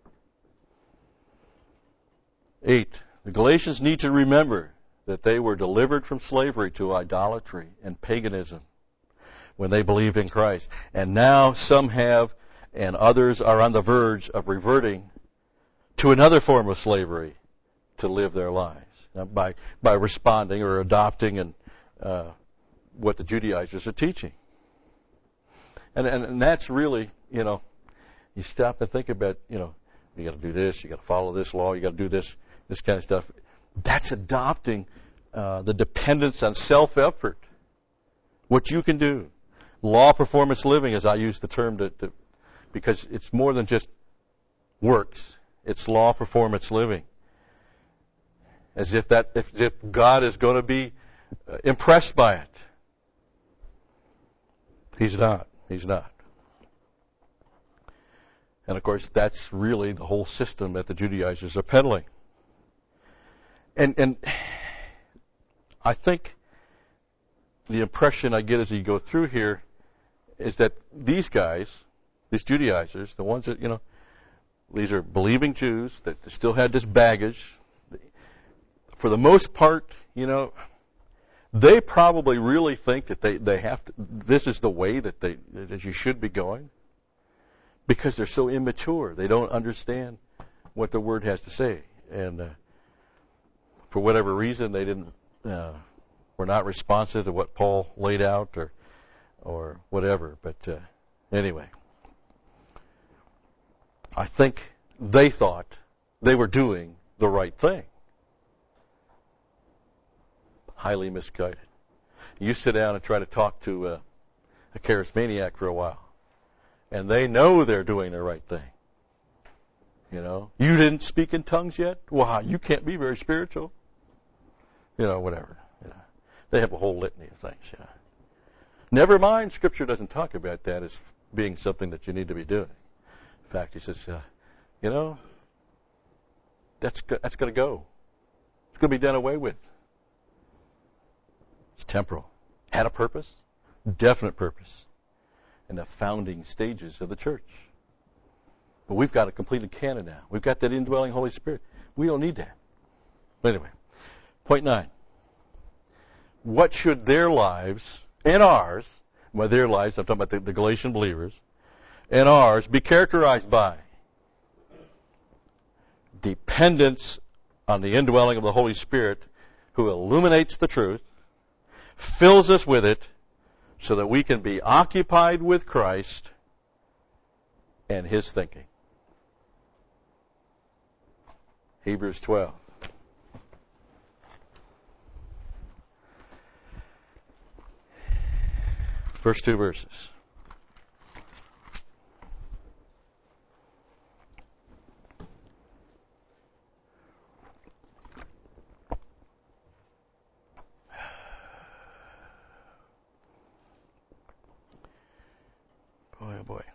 8. The Galatians need to remember that they were delivered from slavery to idolatry and paganism when they believed in Christ. And now some have, and others are on the verge of reverting to another form of slavery to live their lives by responding or adopting and what the Judaizers are teaching. And that's really, you stop and think about, you got to do this, you got to follow this law, you got to do this kind of stuff. That's adopting the dependence on self-effort. What you can do. Law performance living, as I use the term, because it's more than just works. It's law performance living. As if God is going to be impressed by it. He's not. He's not. And of course, that's really the whole system that the Judaizers are peddling. And I think the impression I get as you go through here is that these guys, these Judaizers, the ones that, these are believing Jews that still had this baggage. For the most part, they probably really think that they have to, this is the way that you should be going. Because they're so immature. They don't understand what the Word has to say. And for whatever reason, they were not responsive to what Paul laid out or whatever. But anyway, I think they thought they were doing the right thing. Highly misguided. You sit down and try to talk to a charismaniac for a while, and they know they're doing the right thing. You know, you didn't speak in tongues yet? Wow, you can't be very spiritual. You know, whatever. You know, they have a whole litany of things. You know. Never mind, Scripture doesn't talk about that as being something that you need to be doing. In fact, he says, you know, that's going to go. It's going to be done away with. It's temporal. Had a purpose, definite purpose, in the founding stages of the church. But we've got a completed canon now. We've got that indwelling Holy Spirit. We don't need that. But anyway, point 9. What should their lives and ours, by their lives, I'm talking about the Galatian believers, and ours, be characterized by? Dependence on the indwelling of the Holy Spirit, who illuminates the truth, fills us with it, so that we can be occupied with Christ and His thinking. Hebrews 12. First 2 verses. Boy, oh boy.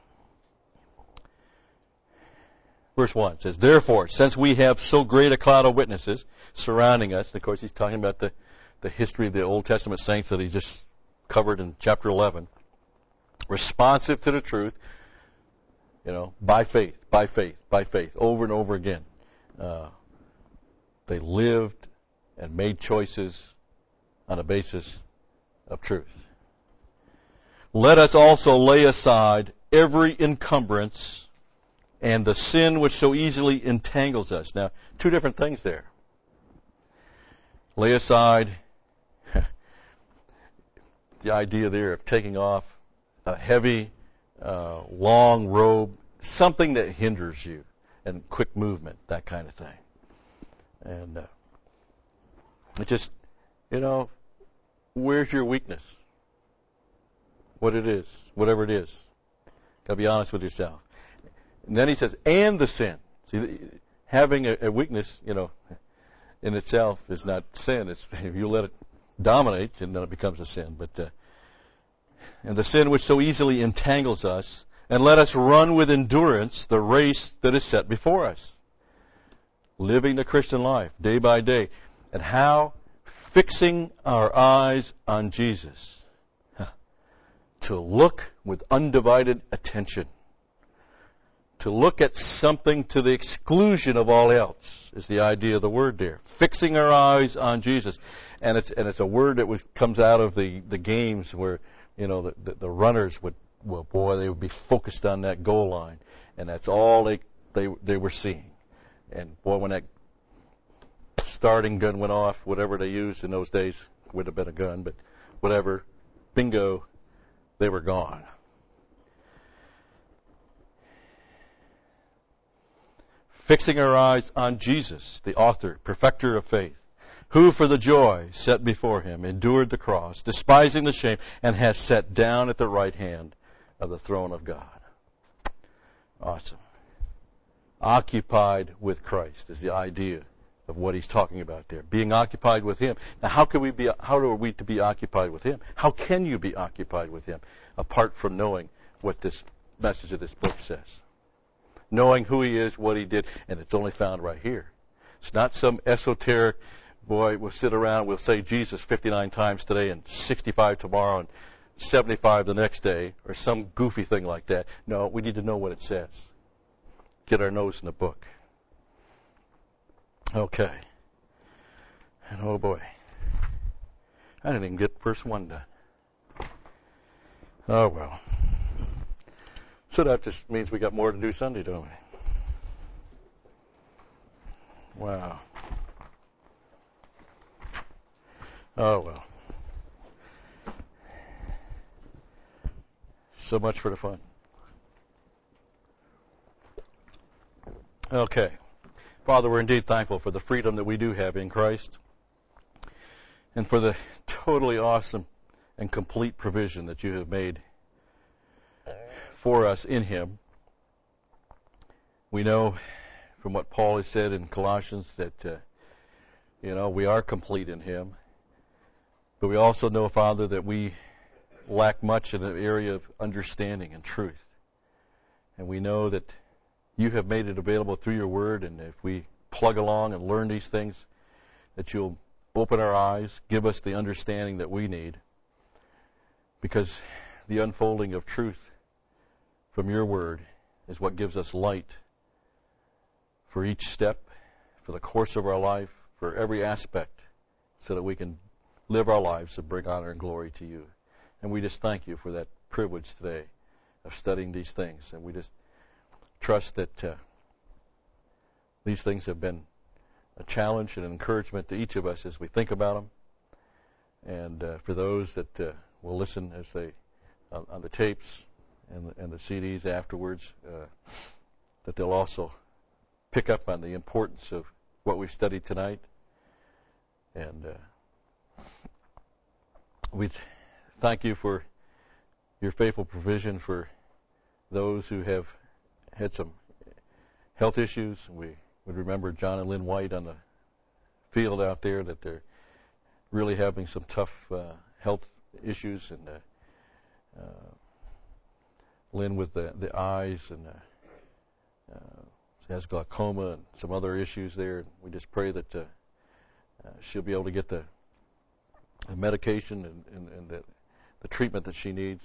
Verse 1 says, therefore, since we have so great a cloud of witnesses surrounding us, and of course he's talking about the history of the Old Testament saints that he just covered in chapter 11, responsive to the truth, you know, by faith, over and over again. They lived and made choices on a basis of truth. Let us also lay aside every encumbrance and the sin which so easily entangles us. Now, 2 different things there. Lay aside the idea there of taking off a heavy, long robe, something that hinders you, and quick movement, that kind of thing. And it just, you know, where's your weakness? What it is, whatever it is. Got to be honest with yourself. And then he says, and the sin. See, having a weakness, you know, in itself is not sin. It's if you let it dominate, and then it becomes a sin. But and the sin which so easily entangles us, and let us run with endurance the race that is set before us. Living the Christian life day by day, and how fixing our eyes on Jesus, to look with undivided attention. To look at something to the exclusion of all else is the idea of the word there. Fixing our eyes on Jesus. And it's a word that comes out of the games where, you know, the runners would be focused on that goal line. And that's all they were seeing. And boy, when that starting gun went off, whatever they used in those days, would have been a gun, but whatever, bingo, they were gone. Fixing our eyes on Jesus, the author, perfecter of faith, who for the joy set before him endured the cross, despising the shame, and has sat down at the right hand of the throne of God. Awesome. Occupied with Christ is the idea of what he's talking about there. Being occupied with him. Now, how are we to be occupied with him? How can you be occupied with him apart from knowing what this message of this book says? Knowing who he is, what he did, and it's only found right here. It's not some esoteric, boy, we'll sit around, we'll say Jesus 59 times today and 65 tomorrow and 75 the next day, or some goofy thing like that. No, we need to know what it says. Get our nose in the book. Okay. And oh boy, I didn't even get verse 1 done. Oh well. So that just means we got more to do Sunday, don't we? Wow. Oh well. So much for the fun. Okay. Father, we're indeed thankful for the freedom that we do have in Christ and for the totally awesome and complete provision that you have made for us in Him. We know from what Paul has said in Colossians that, we are complete in Him. But we also know, Father, that we lack much in the area of understanding and truth. And we know that you have made it available through your word, and if we plug along and learn these things, that you'll open our eyes, give us the understanding that we need. Because the unfolding of truth from your word is what gives us light for each step, for the course of our life, for every aspect, so that we can live our lives and bring honor and glory to you. And we just thank you for that privilege today of studying these things. And we just trust that these things have been a challenge and an encouragement to each of us as we think about them. And for those that will listen as they on the tapes and the CDs afterwards, that they'll also pick up on the importance of what we've studied tonight. And we thank you for your faithful provision for those who have had some health issues. We would remember John and Lynn White on the field out there, that they're really having some tough health issues. And Lynn with the eyes, and she has glaucoma and some other issues there. We just pray that she'll be able to get the medication and the treatment that she needs.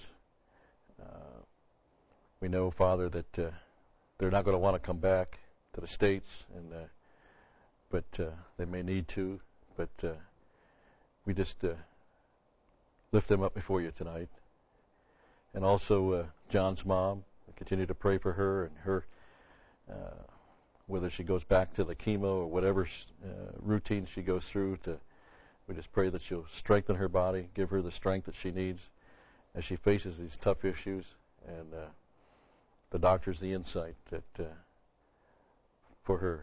We know, Father, that they're not going to want to come back to the States, but they may need to. But we just lift them up before you tonight. And also John's mom, we continue to pray for her and her, whether she goes back to the chemo or whatever routine she goes through. We just pray that you'll strengthen her body, give her the strength that she needs as she faces these tough issues, and the doctors the insight that for her.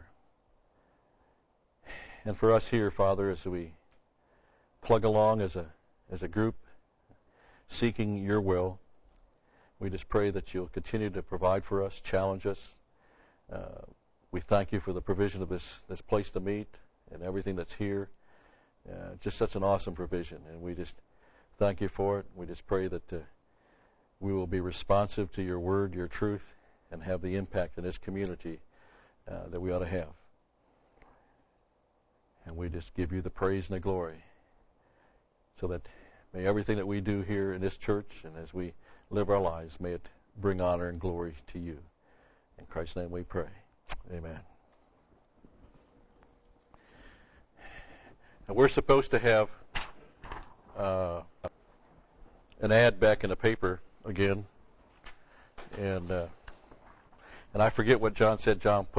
And for us here, Father, as we plug along as a group seeking your will, we just pray that you'll continue to provide for us, challenge us. We thank you for the provision of this place to meet and everything that's here. Just such an awesome provision, and we just thank you for it. We just pray that we will be responsive to your word, your truth, and have the impact in this community that we ought to have. And we just give you the praise and the glory, so that may everything that we do here in this church and as we live our lives, may it bring honor and glory to you. In Christ's name we pray. Amen. And we're supposed to have an ad back in the paper again, and I forget what John said. John put